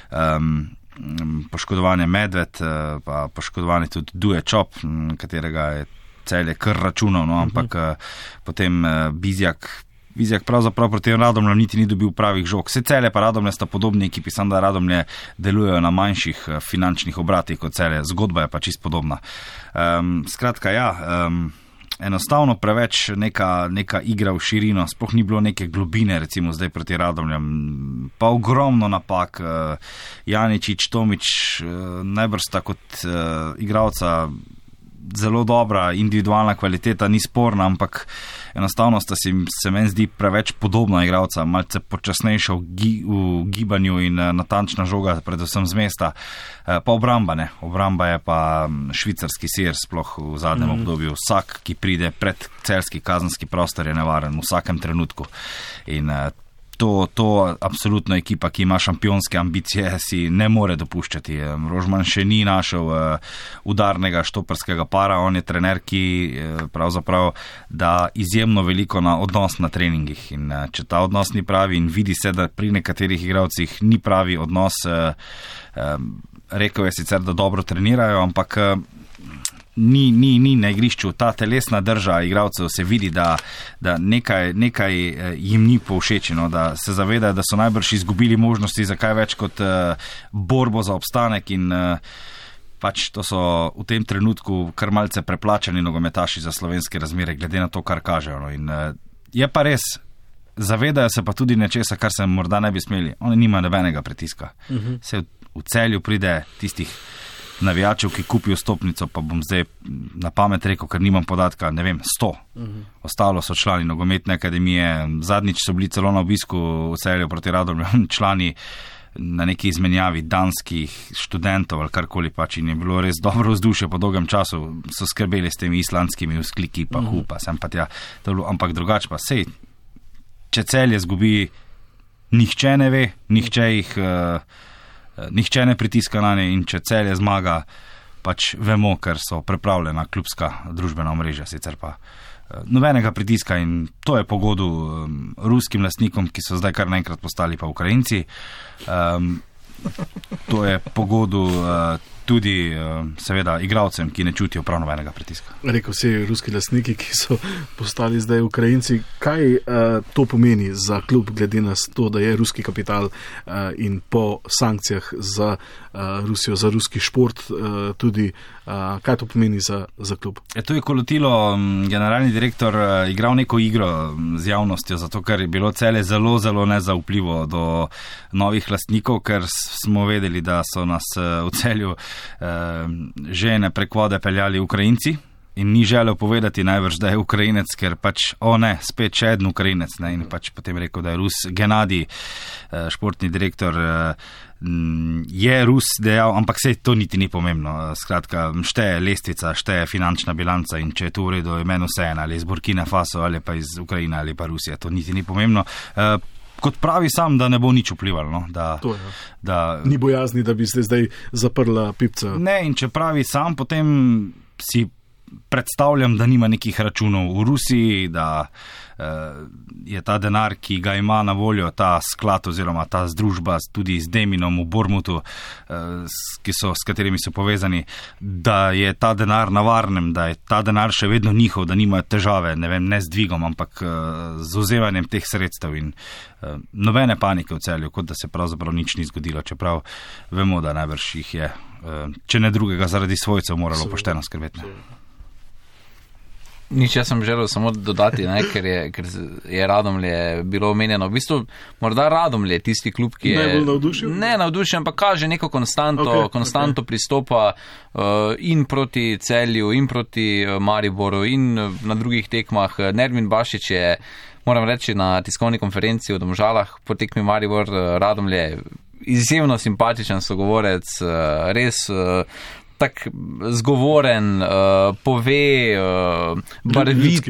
Um, poškodovanje Medved, pa poškodovanje tudi Duje Čop, katerega je Celje kar računal, no, ampak uh-huh. potem uh, Bizjak Vizjak pravzaprav proti Radomljam niti ni dobil pravih žog. Vse Celje pa Radomlje sta podobni ekipi, samo da Radomlje delujejo na manjših finančnih obratih kot Celje. Zgodba je pa čist podobna. Um, skratka, ja, um, enostavno preveč neka, neka igra v širino, sploh ni bilo neke globine, recimo zdaj proti Radomljam. Pa ogromno napak. Uh, Janičič, Tomič, uh, najbrž sta kot uh, igralca zelo dobra, individualna kvaliteta, ni sporna, ampak enostavno sta si, se meni zdi, preveč podobna igralca, malce počasnejša v, gi, v gibanju in natančna žoga, predvsem z mesta. Pa obramba ne. Obramba je pa švicarski sir, sploh v zadnjem mm. obdobju. Vsak, ki pride pred celjski kazenski prostor, je nevaren v vsakem trenutku. In To, to absolutno ekipa, ki ima šampionske ambicije, si ne more dopuščati. Rožman še ni našel uh, udarnega štoperskega para, on je trener, ki uh, pravzaprav da izjemno veliko na odnos na treningih. In uh, če ta odnos ni pravi in vidi se, da pri nekaterih igralcih ni pravi odnos, uh, uh, rekel je sicer, da dobro trenirajo, ampak uh, Ni, ni, ni na igrišču. Ta telesna drža igralcev se vidi, da, da nekaj, nekaj jim ni povšečeno, da se zavedajo, da so najbrž izgubili možnosti za kaj več kot uh, borbo za obstanek in uh, pač to so v tem trenutku kar malce preplačani nogometaši za slovenske razmere, glede na to, kar kažejo. No. In uh, je pa res, zavedajo se pa tudi nečesa, kar se morda ne bi smeli. Oni nimajo nobenega pritiska. Uh-huh. Se v, v Celju pride tistih navijačev, ki kupijo stopnico, pa bom zdaj na pamet rekel, ker nimam podatka, ne vem, sto. Uh-huh. Ostalo so člani nogometne akademije, zadnjič so bili celo na obisku v Celju proti Radomlju člani na neki izmenjavi danskih študentov ali karkoli pač in je bilo res dobro vzdušje po dolgem času, so skrbeli s temi islandskimi vzkliki, pa uh-huh. hupa, sem pa tja, ampak drugače pa sej, če Celje zgubi, nihče ne ve, nihče jih, uh, nihče ne pritiska na nje in če Celje zmaga, pač vemo, ker so prepravljena klubska družbena omrežja, sicer pa uh, nobenega pritiska in to je pogodu um, ruskim lastnikom, ki so zdaj kar naenkrat postali pa Ukrajinci. Um, to je pogodu uh, tudi uh, seveda igralcem, ki ne čutijo prav nobenega pritiska. Rekel si ruski lastniki, ki so postali zdaj Ukrajinci. Kaj uh, to pomeni za klub, glede na to, da je ruski kapital uh, in po sankcijah za uh, Rusijo, za ruski šport uh, tudi, uh, kaj to pomeni za, za klub? Je to je kolotilo, um, generalni direktor uh, igral neko igro um, z javnostjo, zato ker je bilo Celje zelo, zelo nezaupljivo do novih lastnikov, ker smo vedeli, da so nas uh, v Celju žene prek vode peljali Ukrajinci in ni želel povedati najbrž, da je Ukrajinec, ker pač, o ne, spet še en Ukrajinec, ne, in pač potem rekel, da je Rus. Gennadij, športni direktor, je Rus dejal, ampak sej to niti ni pomembno. Skratka, šteje lestvica, šteje finančna bilanca in če je to v redu, je meni vseeno, ali iz Burkina Faso, ali pa iz Ukrajine, ali pa Rusije, to niti ni pomembno. Kot pravi sam, da ne bo nič vplivalo. No? Da, to je, da, ni bojazni, da bi se zdaj zaprla pipca. Ne, in če pravi sam, potem si predstavljam, da nima nekih računov v Rusiji, da uh, je ta denar, ki ga ima na voljo ta sklad oziroma ta združba tudi z Deminom v Bormutu, uh, ki so, s katerimi so povezani, da je ta denar na varnem, da je ta denar še vedno njihov, da nimajo težave, ne vem, ne z dvigom, ampak uh, z vzemanjem teh sredstev in uh, nobene panike v Celju, kot da se pravzaprav nič ni zgodilo, čeprav vemo, da najbrž jih je, uh, če ne drugega, zaradi svojcev moralo pošteno skrbeti. Nič, jaz sem želel samo dodati, ne, ker, je, ker je Radomlje bilo omenjeno. V bistvu, morda Radomlje je tisti klub, ki je... Najbolj navdušen? Ne navdušen, ampak kaže neko konstanto, okay, konstanto okay. pristopa uh, in proti Celju, in proti uh, Mariboru, in uh, na drugih tekmah. Nermin Bašič je, moram reči, na tiskovni konferenci v Domžalah po tekmi Maribor uh, Radomlje izjemno simpatičen sogovorec, uh, res... Uh, tak zgovoren, uh, pove, uh, barvit,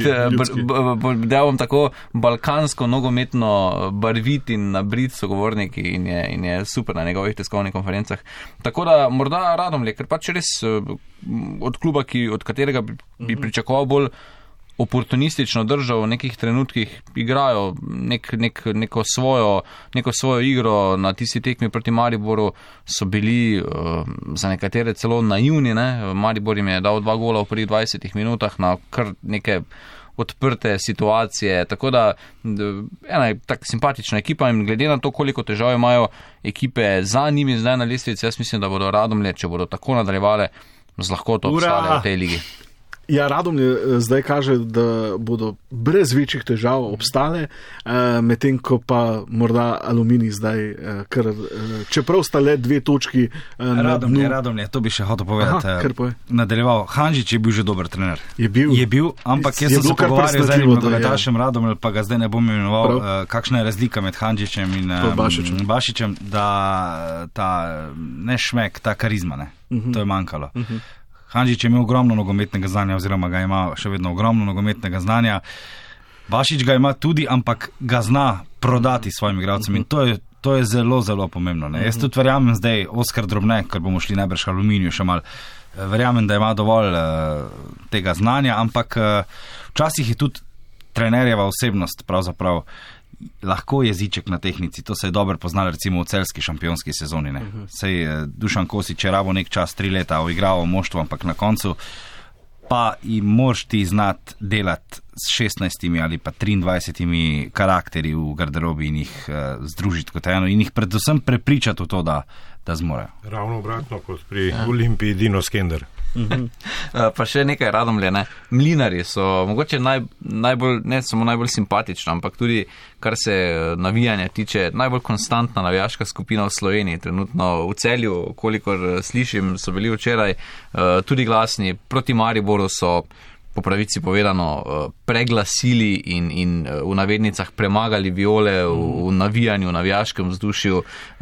da bom tako balkansko nogometno barvit in nabrit sogovornik in je, in je super na njegovih tiskovnih konferencah. Tako da morda Radomlje, ker pač res uh, od kluba, ki, od katerega bi, bi pričakoval bolj oportunistično držo v nekih trenutkih, igrajo nek, nek, neko, svojo, neko svojo igro. Na tisti tekmi proti Mariboru so bili uh, za nekatere celo naivni. Ne? Maribor jim je dal dva gola v prvih dvajsetih minutah na kar neke odprte situacije. Tako da ena je tak simpatična ekipa in glede na to, koliko težav imajo ekipe za njimi zdaj na lestvici, jaz mislim, da bodo Radomlje, če bodo tako nadaljevale, z lahkoto obstale v tej ligi. Ja, Radomlje zdaj kaže, da bodo brez večjih težav obstale, medtem ko pa morda Aluminij zdaj, kar, čeprav sta le dve točki na Radomlje, Radomlje, to bi še hotel povedati. Aha, nadaljeval. Hanžič je bil že dober trener. Je bil. Je bil, ampak jaz sem se pogovarjal z enim nogometašem Radomlje, pa ga zdaj ne bom imenoval, prav. Kakšna je razlika med Hanžičem in Bašičem. Bašičem, da ta ne šmek, ta karizma, ne. Uh-huh. To je manjkalo. Uh-huh. Hanžič je imel ogromno nogometnega znanja, oziroma ga ima še vedno ogromno nogometnega znanja. Bašič ga ima tudi, ampak ga zna prodati svojim igralcem in to je, to je zelo, zelo pomembno. Ne? Jaz tudi verjamem zdaj, Oskar Drobne, ker bomo šli najbrž Aluminiju še mal, verjamem, da ima dovolj uh, tega znanja, ampak uh, včasih je tudi trenerjeva osebnost pravzaprav lahko jeziček na tehnici, to se je dobro poznalo recimo v celski šampionski sezoni. Ne. Uh-huh. Sej Dušan Kosič je rabo nek čas, tri leta uigral moštvo, ampak na koncu pa jim moraš ti znati delati s šestnajstimi ali pa triindvajsetimi karakteri v garderobi in jih uh, združiti kot eno in jih predvsem prepričati v to, da, da zmorejo. Ravno obratno kot pri ja. Olimpiji Dino Skender. Uh-huh. Pa še nekaj Radomlje, ne. Mlinari so mogoče naj, najbolj, ne samo najbolj simpatični, ampak tudi, kar se navijanja tiče, najbolj konstantna navijaška skupina v Sloveniji. Trenutno v Celju, kolikor slišim, so bili včeraj tudi glasni. Proti Mariboru so, po pravici povedano, preglasili in, in v navednicah premagali Viole v, v navijanju, v navijaškem vzdušju.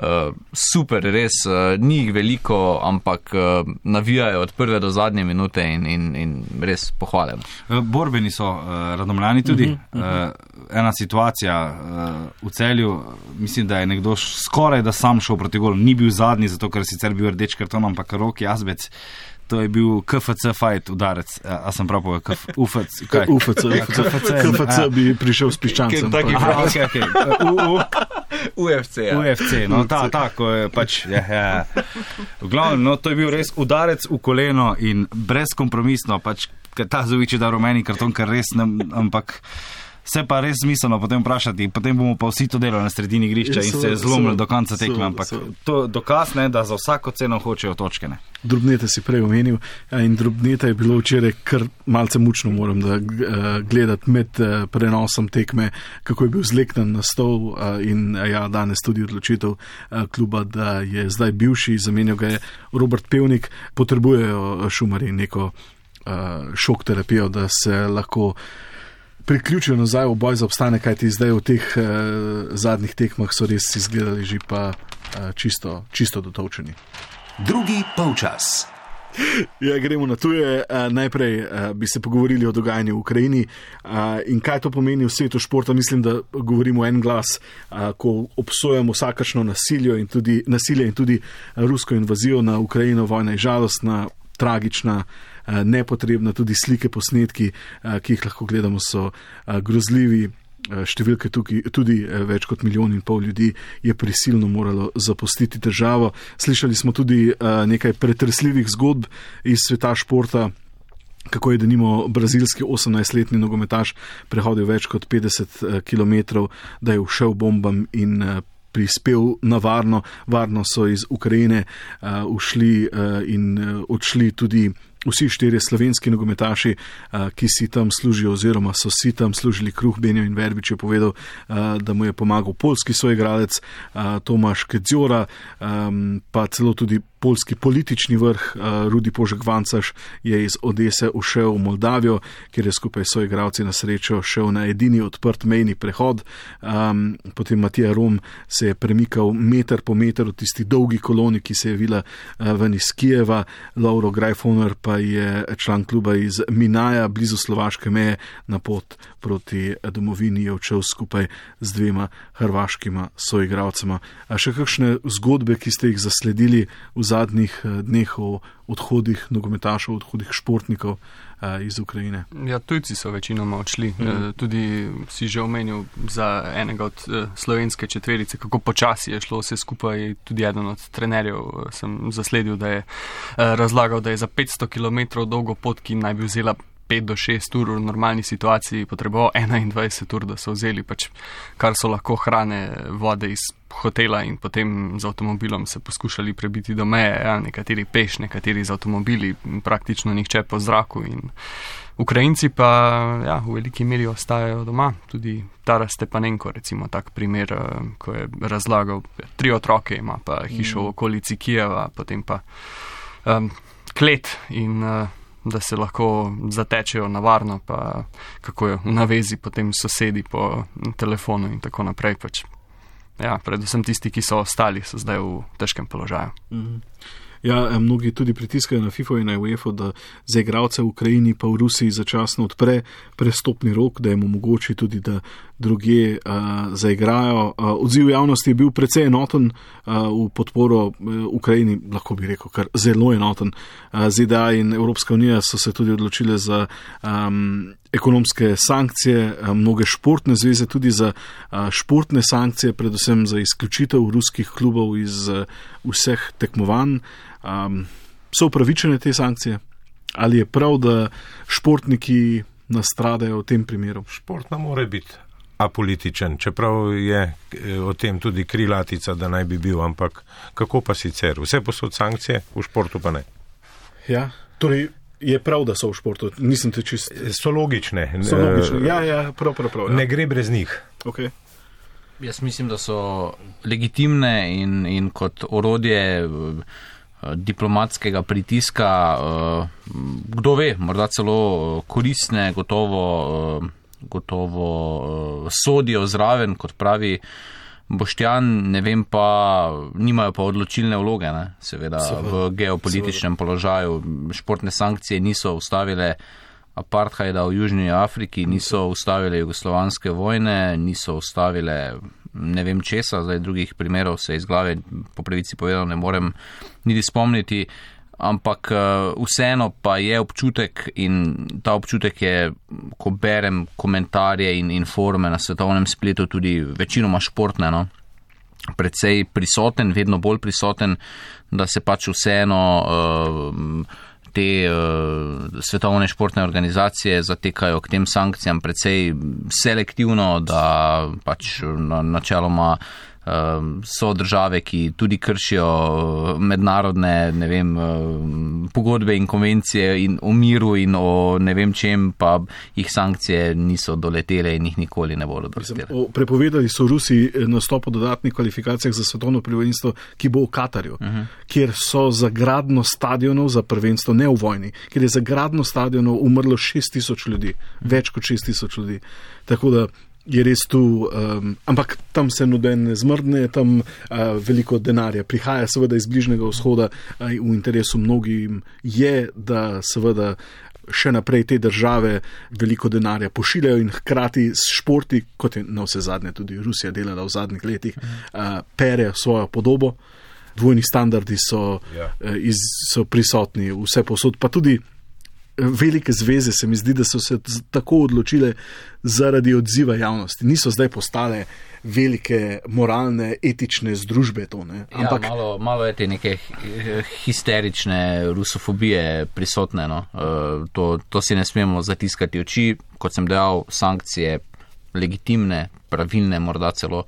Super, res, ni jih veliko, ampak navijajo od prve do zadnje minute in, in, in res pohvalen. Borbeni so Radomljani tudi. Uh-huh, uh-huh. Ena situacija v Celju, mislim, da je nekdo skoraj da sam šel proti golu. Ni bil zadnji, zato ker sicer bil rdeč karton, ampak Rok Jazbec. To je bil K F C fight udarec. A, a sem prav povedal? U F C. Kaj? U F C. K F C bi prišel s piščancem. Aha, okay, okay. U, u, U F C, ja. U F C, no ta, tako je pač, ja, ja. V glavnem, no, to je bil res udarec v koleno in brezkompromisno, pač, ta Zovič je dal rumeni karton, ker res ne, ampak se pa res smiselno potem vprašati, potem bomo pa vsi to delali na sredini igrišča in se zlomili do konca tekme, ampak to dokaz, ne, da za vsako ceno hočejo točke, ne. Drobnete si prej omenil in Drobnete je bilo včeraj kar malce mučno, moram da gledati med prenosom tekme, kako je bil zleknen na stol in ja, danes tudi odločitev kluba, da je zdaj bivši, zamenjal ga je Robert Pevnik. Potrebujejo Šumarji neko šok terapijo, da se lahko priključijo nazaj v boj za obstanek, kajti zdaj v teh uh, zadnjih tekmah so res izgledali že pa uh, čisto, čisto dotovčeni. Drugi polčas. Ja, gremo na tuje. Uh, najprej uh, bi se pogovorili o dogajanju v Ukrajini uh, in kaj to pomeni v svetu športa. Mislim, da govorimo en glas, uh, ko obsojamo vsakačno nasilje in tudi, nasilje in tudi rusko invazijo na Ukrajino. Vojna je žalostna, tragična, nepotrebna, tudi slike, posnetki, ki jih lahko gledamo, so grozljivi. Številke tukaj, tudi več kot milijon in pol ljudi je prisilno moralo zapustiti državo. Slišali smo tudi nekaj pretresljivih zgodb iz sveta športa, kako je denimo brazilski osemnajstletni nogometaš prehodil več kot petdeset kilometrov, da je všel bombam in prispel na varno. Varno so iz Ukrajine uh, ušli uh, in uh, odšli tudi vsi štirje slovenski nogometaši, uh, ki si tam služijo oziroma so si tam služili kruh. Benjamin Verbič je povedal, uh, da mu je pomagal poljski soigralec uh, Tomaš Kedzora, um, pa celo tudi poljski politični vrh uh, Rudi Požek-Vancaš je iz Odese ušel v Moldavijo, kjer je skupaj s soigralci na srečo šel na edini odprt mejni prehod. Um, potem Matija Rom se je premikal meter po meter v tisti dolgi koloni, ki se je vila uh, ven iz Kijeva. Lauro Grajfoner pa je član kluba iz Minaja, blizu slovaške meje, na pot proti domovini je odšel skupaj z dvema hrvaškima soigralcema. A še kakšne zgodbe, ki ste jih zasledili v zadnjih dneh o odhodih nogometašov, odhodih športnikov iz Ukrajine? Ja, tujci so večinoma odšli. Mm. Tudi si že omenil za enega od slovenske četverice, kako počasi je šlo vse skupaj. Tudi eden od trenerjev sem zasledil, da je razlagal, da je za petsto kilometrov dolgo pot, ki naj bi vzela pet do šest ur v normalni situaciji, potreboval enaindvajset ur, da so vzeli pač kar so lahko hrane, vode iz hotela in potem z avtomobilom se poskušali prebiti do meje, ja, nekateri peš, nekateri z avtomobili, praktično nihče po zraku. In Ukrajinci pa ja, v veliki meri ostajajo doma. Tudi Taras Stepanenko, recimo tak primer, ko je razlagal, tri otroke ima, pa hišo v okolici Kijeva, potem pa um, klet in uh, da se lahko zatečejo na varno, pa kako je v navezi potem sosedi po telefonu in tako naprej. Pač. Ja, predvsem tisti, ki so ostali, so zdaj v težkem položaju. Mm-hmm. Ja, mnogi tudi pritiskajo na FIFA in na UEFA, da za igralce v Ukrajini pa v Rusiji začasno odpre prestopni rok, da jim omogoči tudi, da drugje uh, zaigrajo. Uh, odziv javnosti je bil precej enoten uh, v podporo uh, Ukrajini, lahko bi rekel, kar zelo enoten. Uh, Z D A in Evropska unija so se tudi odločile za um, ekonomske sankcije, mnoge športne zveze tudi za športne sankcije, predvsem za izključitev ruskih klubov iz vseh tekmovanj. So upravičene te sankcije? Ali je prav, da športniki nastradajo v tem primeru? Šport ne more biti apolitičen, čeprav je o tem tudi krilatica, da naj bi bil, ampak kako pa sicer? Vse posod sankcije, v športu pa ne. Ja. Torej, je prav, da so v športu, nisem te čist... So logične. So logične, ja, ja, prav, prav, prav. Ja. Ne gre brez njih. Okay. Jaz mislim, da so legitimne in, in kot orodje diplomatskega pritiska, kdo ve, morda celo koristne, gotovo, gotovo sodijo zraven, kot pravi Boštjan, ne vem pa, nimajo pa odločilne vloge, ne, seveda, seveda v geopolitičnem seveda. položaju. Športne sankcije niso ustavile apartheida v Južni Afriki, niso ustavile jugoslovanske vojne, niso ustavile ne vem česa, zdaj drugih primerov se iz glave po pravici povedal ne morem niti spomniti, ampak vseeno pa je občutek in ta občutek je, ko berem komentarje in informe na svetovnem spletu, tudi večinoma športne, no, precej prisoten, vedno bolj prisoten, da se pač vseeno te svetovne športne organizacije zatekajo k tem sankcijam precej selektivno, da pač načeloma so države, ki tudi kršijo mednarodne, ne vem, pogodbe in konvencije in o miru in o ne vem čem, pa jih sankcije niso doletele in jih nikoli ne bodo doletele. Prepovedali so Rusi nastop v dodatnih kvalifikacijah za svetovno prvenstvo, ki bo v Katarju, uh-huh. kjer so za gradno stadionov za prvenstvo, ne v vojni, kjer je za gradno stadionov umrlo šest tisoč ljudi, uh-huh. več kot šest tisoč ljudi. Tako da je res tu, um, ampak tam se noben ne zmrdne, tam uh, veliko denarja prihaja seveda iz Bližnjega vzhoda, uh, v interesu mnogim je, da seveda še naprej te države veliko denarja pošiljajo in hkrati s športi, kot je na vse zadnje tudi Rusija delala v zadnjih letih, uh, pere svojo podobo. Dvojni standardi so, ja. uh, iz, so prisotni vse posod, pa tudi velike zveze se mi zdi, da so se tako odločile zaradi odziva javnosti. Niso zdaj postale velike moralne, etične združbe to, ne? Ampak... Ja, malo, malo je te neke histerične rusofobije prisotne, no. To, to si ne smemo zatiskati oči, kot sem dejal, sankcije legitimne, pravilne, morda celo.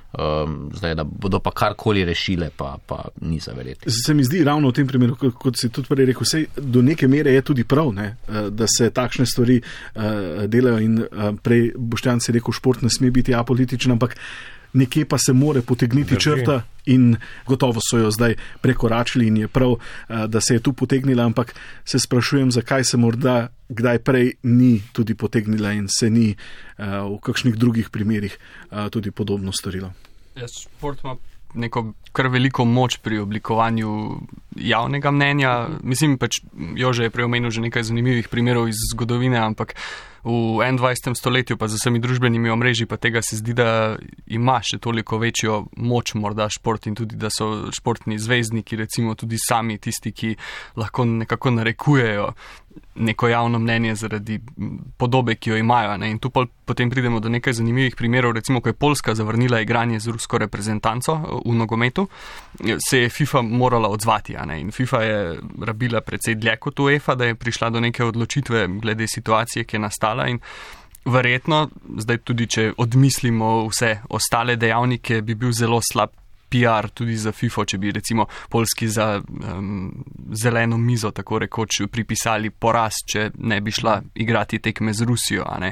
Um, zdaj, da bodo pa karkoli rešile, pa, pa ni za verjeti. Se mi zdi ravno v tem primeru, kot si tudi prej rekel, vsej, do neke mere je tudi prav, ne, da se takšne stvari uh, delajo in uh, prej Boštjan si rekel, šport ne sme biti apolitičen, ampak nekje pa se more potegniti Drži. črta in gotovo so jo zdaj prekoračili in je prav, uh, da se je tu potegnila, ampak se sprašujem, zakaj se morda kdaj prej ni tudi potegnila in se ni uh, v kakšnih drugih primerih uh, tudi podobno storilo. Ja, šport ima neko kar veliko moč pri oblikovanju javnega mnenja. Mislim, pač Jože je prej omenil že nekaj zanimivih primerov iz zgodovine, ampak v enaindvajsetem stoletju pa z vsemi družbenimi omrežji pa tega se zdi, da ima še toliko večjo moč morda šport in tudi, da so športni zvezdniki recimo tudi sami tisti, ki lahko nekako narekujejo neko javno mnenje zaradi podobe, ki jo imajo. Ne? In tu potem pridemo do nekaj zanimivih primerov, recimo, ko je Poljska zavrnila igranje z rusko reprezentanco v nogometu, se je FIFA morala odzvati. Ne? In FIFA je rabila precej dlje kot UEFA, da je prišla do neke odločitve glede situacije, ki je nastala in verjetno, zdaj tudi, če odmislimo vse ostale dejavnike, bi bil zelo slab P R tudi za FIFA, če bi recimo Poljski za um, zeleno mizo tako rekoč pripisali poraz, če ne bi šla igrati tekme z Rusijo. A ne?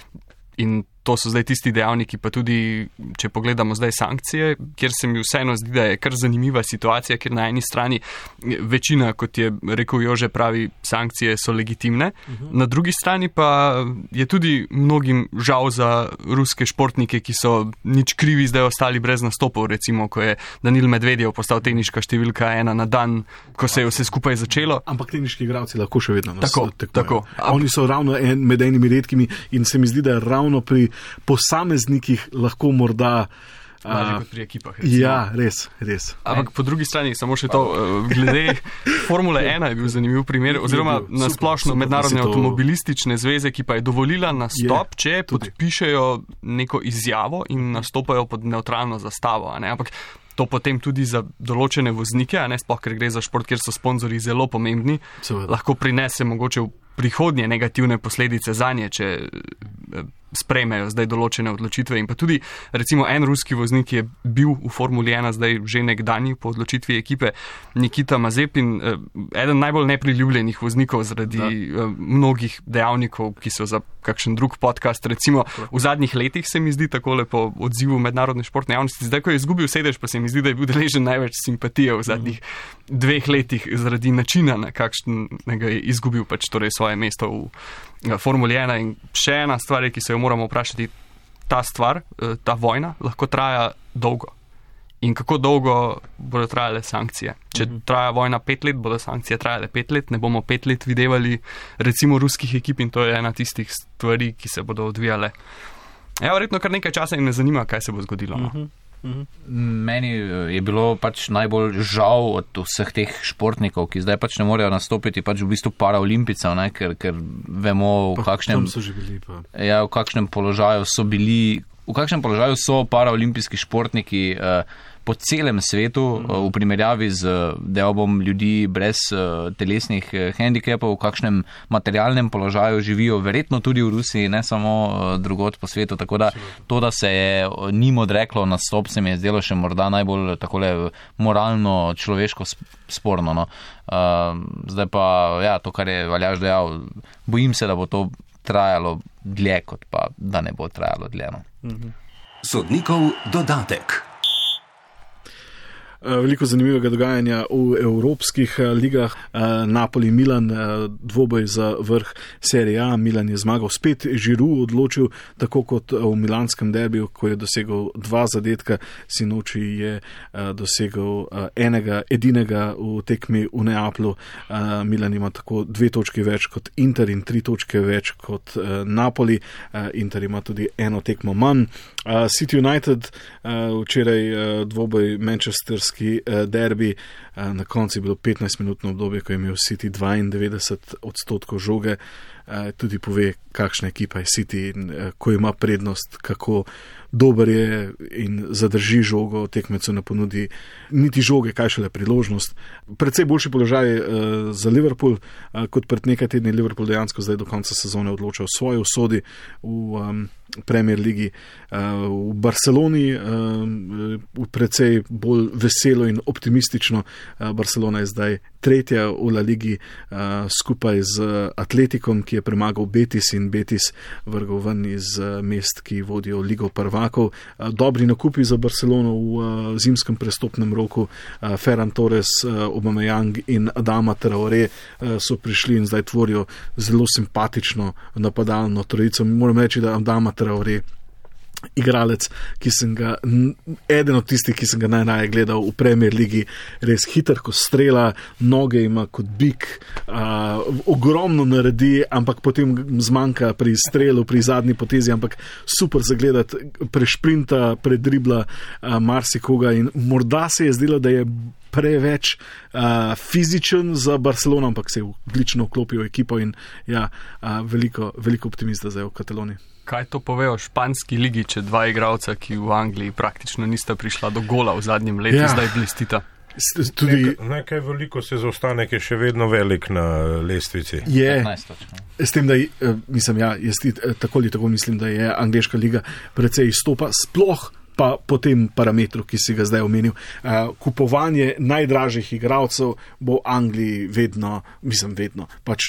In to so zdaj tisti dejavniki, pa tudi, če pogledamo zdaj sankcije, kjer se mi vseeno zdi, da je kar zanimiva situacija, ker na eni strani večina, kot je rekel Jože, pravi, sankcije so legitimne, uh-huh. na drugi strani pa je tudi mnogim žal za ruske športnike, ki so nič krivi zdaj ostali brez nastopov, recimo, ko je Danil Medvedjev postal tehniška številka ena na dan, ko se je vse skupaj začelo. Ampak tehniški igralci lahko še vedno nas tako, tako. Oni so ravno en, med enimi redkimi in se mi zdi, da ravno pri posameznikih lahko morda lažje kot pri ekipah. Recimo. Ja, res, res. Ampak po drugi strani, samo še to, glede Formule ena je bil zanimiv primer, oziroma na splošno mednarodne to... avtomobilistične zveze, ki pa je dovolila nastop, je, če tudi podpišejo neko izjavo in nastopajo pod neutralno zastavo. A ne? Ampak to potem tudi za določene voznike, a ne sploh, ker gre za šport, kjer so sponzorji zelo pomembni, Seveda. lahko prinese mogoče v prihodnje negativne posledice zanje, če sprejmejo zdaj določene odločitve. In pa tudi, recimo, en ruski voznik je bil v Formuli ena zdaj že nekdanji po odločitvi ekipe, Nikita Mazepin, eden najbolj nepriljubljenih voznikov zaradi da. mnogih dejavnikov, ki so za kakšen drug podcast. Recimo, v zadnjih letih se mi zdi takole po odzivu mednarodne športne javnosti, zdaj, ko je izgubil sedež, pa se mi zdi, da je bil deležen največ simpatije v zadnjih mm. dveh letih zaradi načina, na kakšnega je izgubil pač torej svoje mesto v Formuli ena. In še ena stvar, ki se jo moramo vprašati, ta stvar, ta vojna lahko traja dolgo. In kako dolgo bodo trajale sankcije? Če mm-hmm. traja vojna pet let, bodo sankcije trajale pet let, ne bomo pet let videvali recimo ruskih ekip in to je ena tistih stvari, ki se bodo odvijale. Ja, verjetno kar nekaj časa in me zanima, kaj se bo zgodilo. No? Mm-hmm. Meni je bilo pač najbolj žal od vseh teh športnikov, ki zdaj pač ne morejo nastopiti pač v bistvu paraolimpijcev, ne, ker, ker vemo, v kakšnem, bili, ja, v kakšnem položaju so bili, v kakšnem položaju so paraolimpijski športniki uh, po celem svetu, uh, v primerjavi z, da bom ljudi brez uh, telesnih uh, hendikepov, v kakšnem materialnem položaju živijo, verjetno tudi v Rusiji, ne samo uh, drugod po svetu, tako da to, da se je njim odreklo nastop, se mi je zdelo še morda najbolj takole moralno, človeško sporno. No. Uh, zdaj pa, ja, to, kar je Aljaž dejal, bojim se, da bo to trajalo dlje, kot pa da ne bo trajalo dlje. No. Sodnikov dodatek. Veliko zanimivega dogajanja v evropskih ligah. Napoli-Milan, dvoboj za vrh Serie A. Milan je zmagal spet, Giroud odločil, tako kot v milanskem derbiju, ko je dosegel dva zadetka, sinoči je dosegel enega, edinega v tekmi v Neaplu. Milan ima tako dve točki več kot Inter in tri točke več kot Napoli. Inter ima tudi eno tekmo manj. City United, včeraj dvoboj manchesterski derbi, na koncu je bilo petnajstminutno obdobje, ko je imel City dvaindevetdeset odstotkov žoge, tudi pove, kakšna ekipa je City in ko ima prednost, kako dober je in zadrži žogo, tekmecu ne ponudi niti žoge, kaj šele priložnost. Predvsej boljši položaj za Liverpool, kot pred nekaj tedni. Liverpool dejansko zdaj do konca sezone odloča o svoji usodi v um, Premier ligi. Uh, v Barceloni uh, predvsej bolj veselo in optimistično. Uh, Barcelona je zdaj tretja v La Ligi uh, skupaj z Atletikom, ki je premagal Betis in Betis vrgal ven iz uh, mest, ki vodijo Ligo prvakov. Uh, dobri nakupi za Barcelono v uh, zimskem prestopnem roku. Uh, Ferran Torres, uh, Aubameyang in Adama Traoré uh, so prišli in zdaj tvorijo zelo simpatično napadalno trojico. Moram reči, da Adama Traoré, igralec, ki sem ga, eden od tistih, ki sem ga najraje gledal v Premier ligi, res hiter kot strela, noge ima kot bik, uh, ogromno naredi, ampak potem zmanjka pri strelu, pri zadnji potezi, ampak super zagledati, prešprinta, predribla uh, marsikoga in morda se je zdelo, da je preveč uh, fizičen za Barcelono, ampak se je odlično vklopil v ekipo in ja, uh, veliko, veliko optimista zdaj v Kataloniji. Kaj to pove o španski ligi, če dva igralca, ki v Angliji praktično nista prišla do gola v zadnjem letu, ja. zdaj blestita? Tudi... Nekaj, nekaj veliko se zaostanek je še vedno velik na lestvici. Je, s tem, da mislim, ja, jaz tako ali tako mislim, da je angleška liga precej izstopa, sploh pa po tem parametru, ki si ga zdaj omenil. Kupovanje najdražjih igralcev bo v Angliji vedno, mislim vedno, pač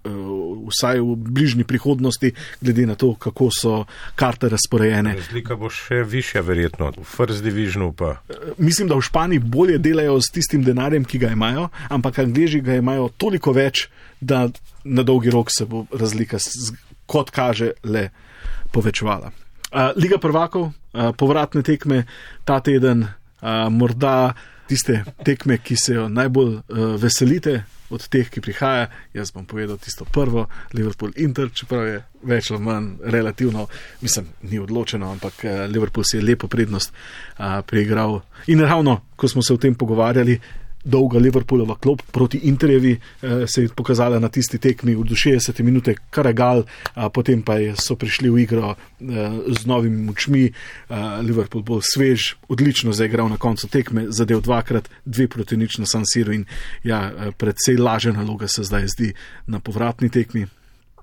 vsaj v bližnji prihodnosti, glede na to, kako so karte razporejene. Razlika bo še višja verjetno, v First Divisionu pa. Mislim, da v Španiji bolje delajo s tistim denarjem, ki ga imajo, ampak Angleži ga imajo toliko več, da na dolgi rok se bo razlika, kot kaže, le povečevala. Liga prvakov, povratne tekme ta teden, morda tiste tekme, ki se jo najbolj veselite od teh, ki prihaja. Jaz bom povedal tisto prvo, Liverpool-Inter, čeprav je več ali manj relativno, mislim, ni odločeno, ampak Liverpool si je lepo prednost a, preigral. In ravno, ko smo se o tem pogovarjali, dolga Liverpoolova klop proti Interjevi eh, se je pokazala na tisti tekmi v šestdeseti minute Karagal, a potem pa so prišli v igro eh, z novimi močmi. Eh, Liverpool bolj svež, odlično zaigral na koncu tekme, zadev dvakrat, dve proti nič na San Siru in ja, predvsej lažja naloga se zdaj zdi na povratni tekmi.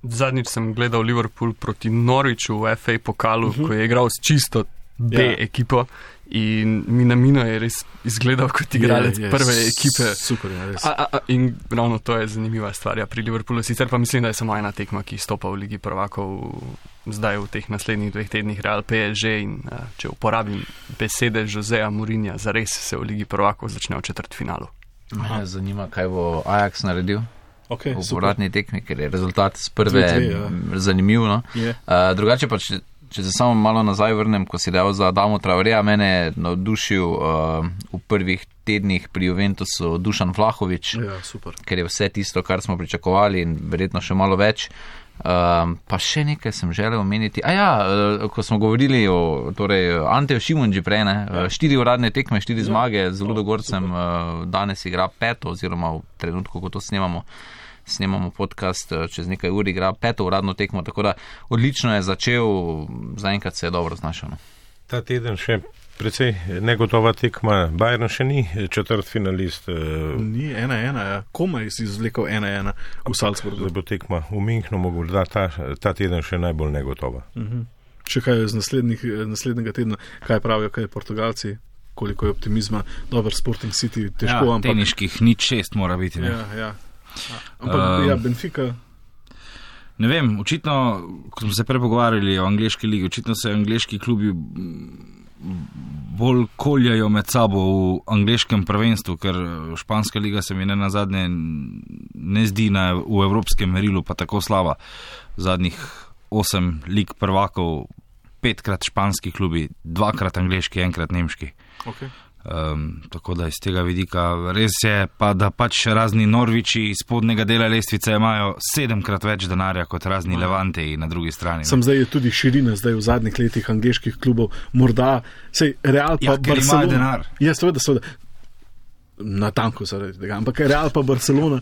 Zadnjič sem gledal Liverpool proti Norwichu v F A pokalu, uh-huh. ko je igral s čisto B ja. ekipo in Minamino je res izgledal kot igralec je, je, prve ekipe. Super, ja, res. A, a, a, in ravno to je zanimiva stvar ja, pri Liverpoolu. Sicer pa mislim, da je samo ena tekma, ki stopa v Ligi prvakov zdaj v teh naslednjih dveh tednih, Real P S G, in a, če uporabim besede Joseja Mourinha, zares se v Ligi prvakov začne v četrtfinalu. Me zanima, kaj bo Ajax naredil. Okay, v povratni tekmi, ker je rezultat z prve dve, ja. zanimiv. No? Yeah. Uh, drugače pa, če, če se samo malo nazaj vrnem, ko si dejal za Adamo Traoreja, mene je navdušil uh, v prvih tednih pri Juventusu Dušan Vlahović, ja, ker je vse tisto, kar smo pričakovali in verjetno še malo več. Uh, pa še nekaj sem želel omeniti. A ja, uh, ko smo govorili o torej, Anteju Šimunži prej, ne? Ja. Štiri uradne tekme, štiri ja. zmage z Ludogorcem, uh, danes igra peto, oziroma v trenutku, ko to snemamo, snemamo podcast, čez nekaj ur igra peto uradno tekmo, tako da odlično je začel, zaenkrat se je dobro znašel. No. Ta teden še precej negotova tekma, Bayern še ni četrt finalist. Ni ena ena, ja. Komaj si izvlekel ena ena v Salzburgu. Zdaj bo tekma v Münchnu, morda ta, ta teden še najbolj negotova. Uh-huh. Še kaj je z naslednjega tedna, kaj pravijo, kaj je Portugalci, koliko je optimizma, dober Sporting City, težko, ja, ampak... Teniških nič šest mora biti, ne? Ja, ja. Ampak, um, ja, Benfica. Ne vem, očitno, ko smo se prej pogovarjali o angleški ligi, očitno se angleški klubi bolj koljajo med sabo v angleškem prvenstvu, ker španska liga se mi ne nazadnje ne zdi na, v evropskem merilu pa tako slaba. Zadnjih osem lig prvakov, petkrat španski klubi, dvakrat angleški, enkrat nemški. Okay. Um, tako da iz tega vidika res je pa, da pač razni Norwiči iz spodnjega dela lestvice imajo sedemkrat več denarja kot razni Levante na drugi strani. Sem zdaj je tudi širina zdaj v zadnjih letih angleških klubov, morda sej Real pa ja, ker imajo denar. Ja, seveda, seveda. Na tanko zaradi tega, ampak Real pa Barcelona.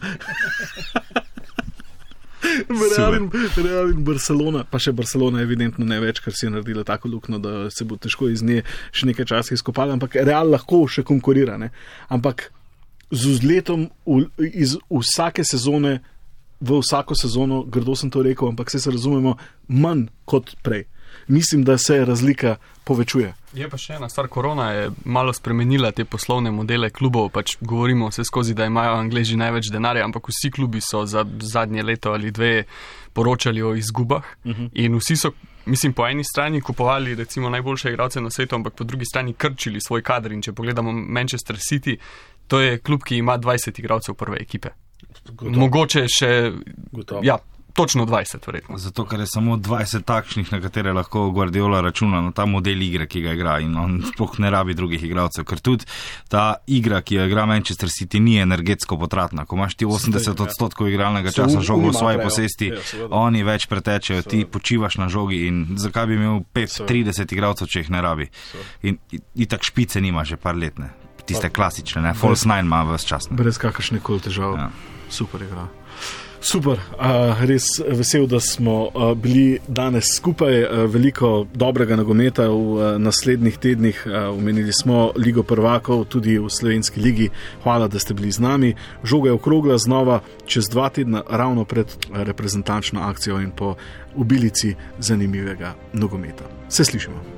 Real in, Real in Barcelona, pa še Barcelona evidentno ne več, ker si je naredila tako lukno, da se bo težko iz nje še nekaj časa izkopala, ampak Real lahko še konkurira, ne? Ampak z vzletom v, iz vsake sezone, v vsako sezono, grdo sem to rekel, ampak se se razumemo, manj kot prej. Mislim, da se razlika povečuje. Je pa še ena stvar, korona je malo spremenila te poslovne modele klubov, pač govorimo vse skozi, da imajo Angleži največ denarja, ampak vsi klubi so za zadnje leto ali dve poročali o izgubah uh-huh. in vsi so, mislim, po eni strani kupovali recimo najboljše igralce na svetu, ampak po drugi strani krčili svoj kader, in če pogledamo Manchester City, to je klub, ki ima dvajset igralcev prve ekipe. Gotovo. Mogoče še, Gotovo. ja, točno dvajset, verjetno. Zato, ker je samo dvajset takšnih, na katere lahko Guardiola računa, na ta model igre, ki ga igra, in on sploh ne rabi drugih igralcev, ker tudi ta igra, ki jo igra Manchester City, ni energetsko potratna. Ko imaš ti osemdeset odstotkov igralnega časa žogo v svoji posesti, ja, oni več pretečejo, ti počivaš na žogi, in zakaj bi imel pet, trideset igralcev, če jih ne rabi. In itak špice nima že par let, ne. Tiste klasične, ne. False nine ima ves čas. Ne. Brez kakršne koli težav. Ja. Super igra. Super, uh, res vesel, da smo uh, bili danes skupaj, uh, veliko dobrega nogometa v uh, naslednjih tednih, uh, omenili smo Ligo prvakov, tudi v slovenski ligi. Hvala, da ste bili z nami. Žoga je okrogla znova čez dva tedna, ravno pred reprezentančno akcijo in po obilici zanimivega nogometa. Se slišimo.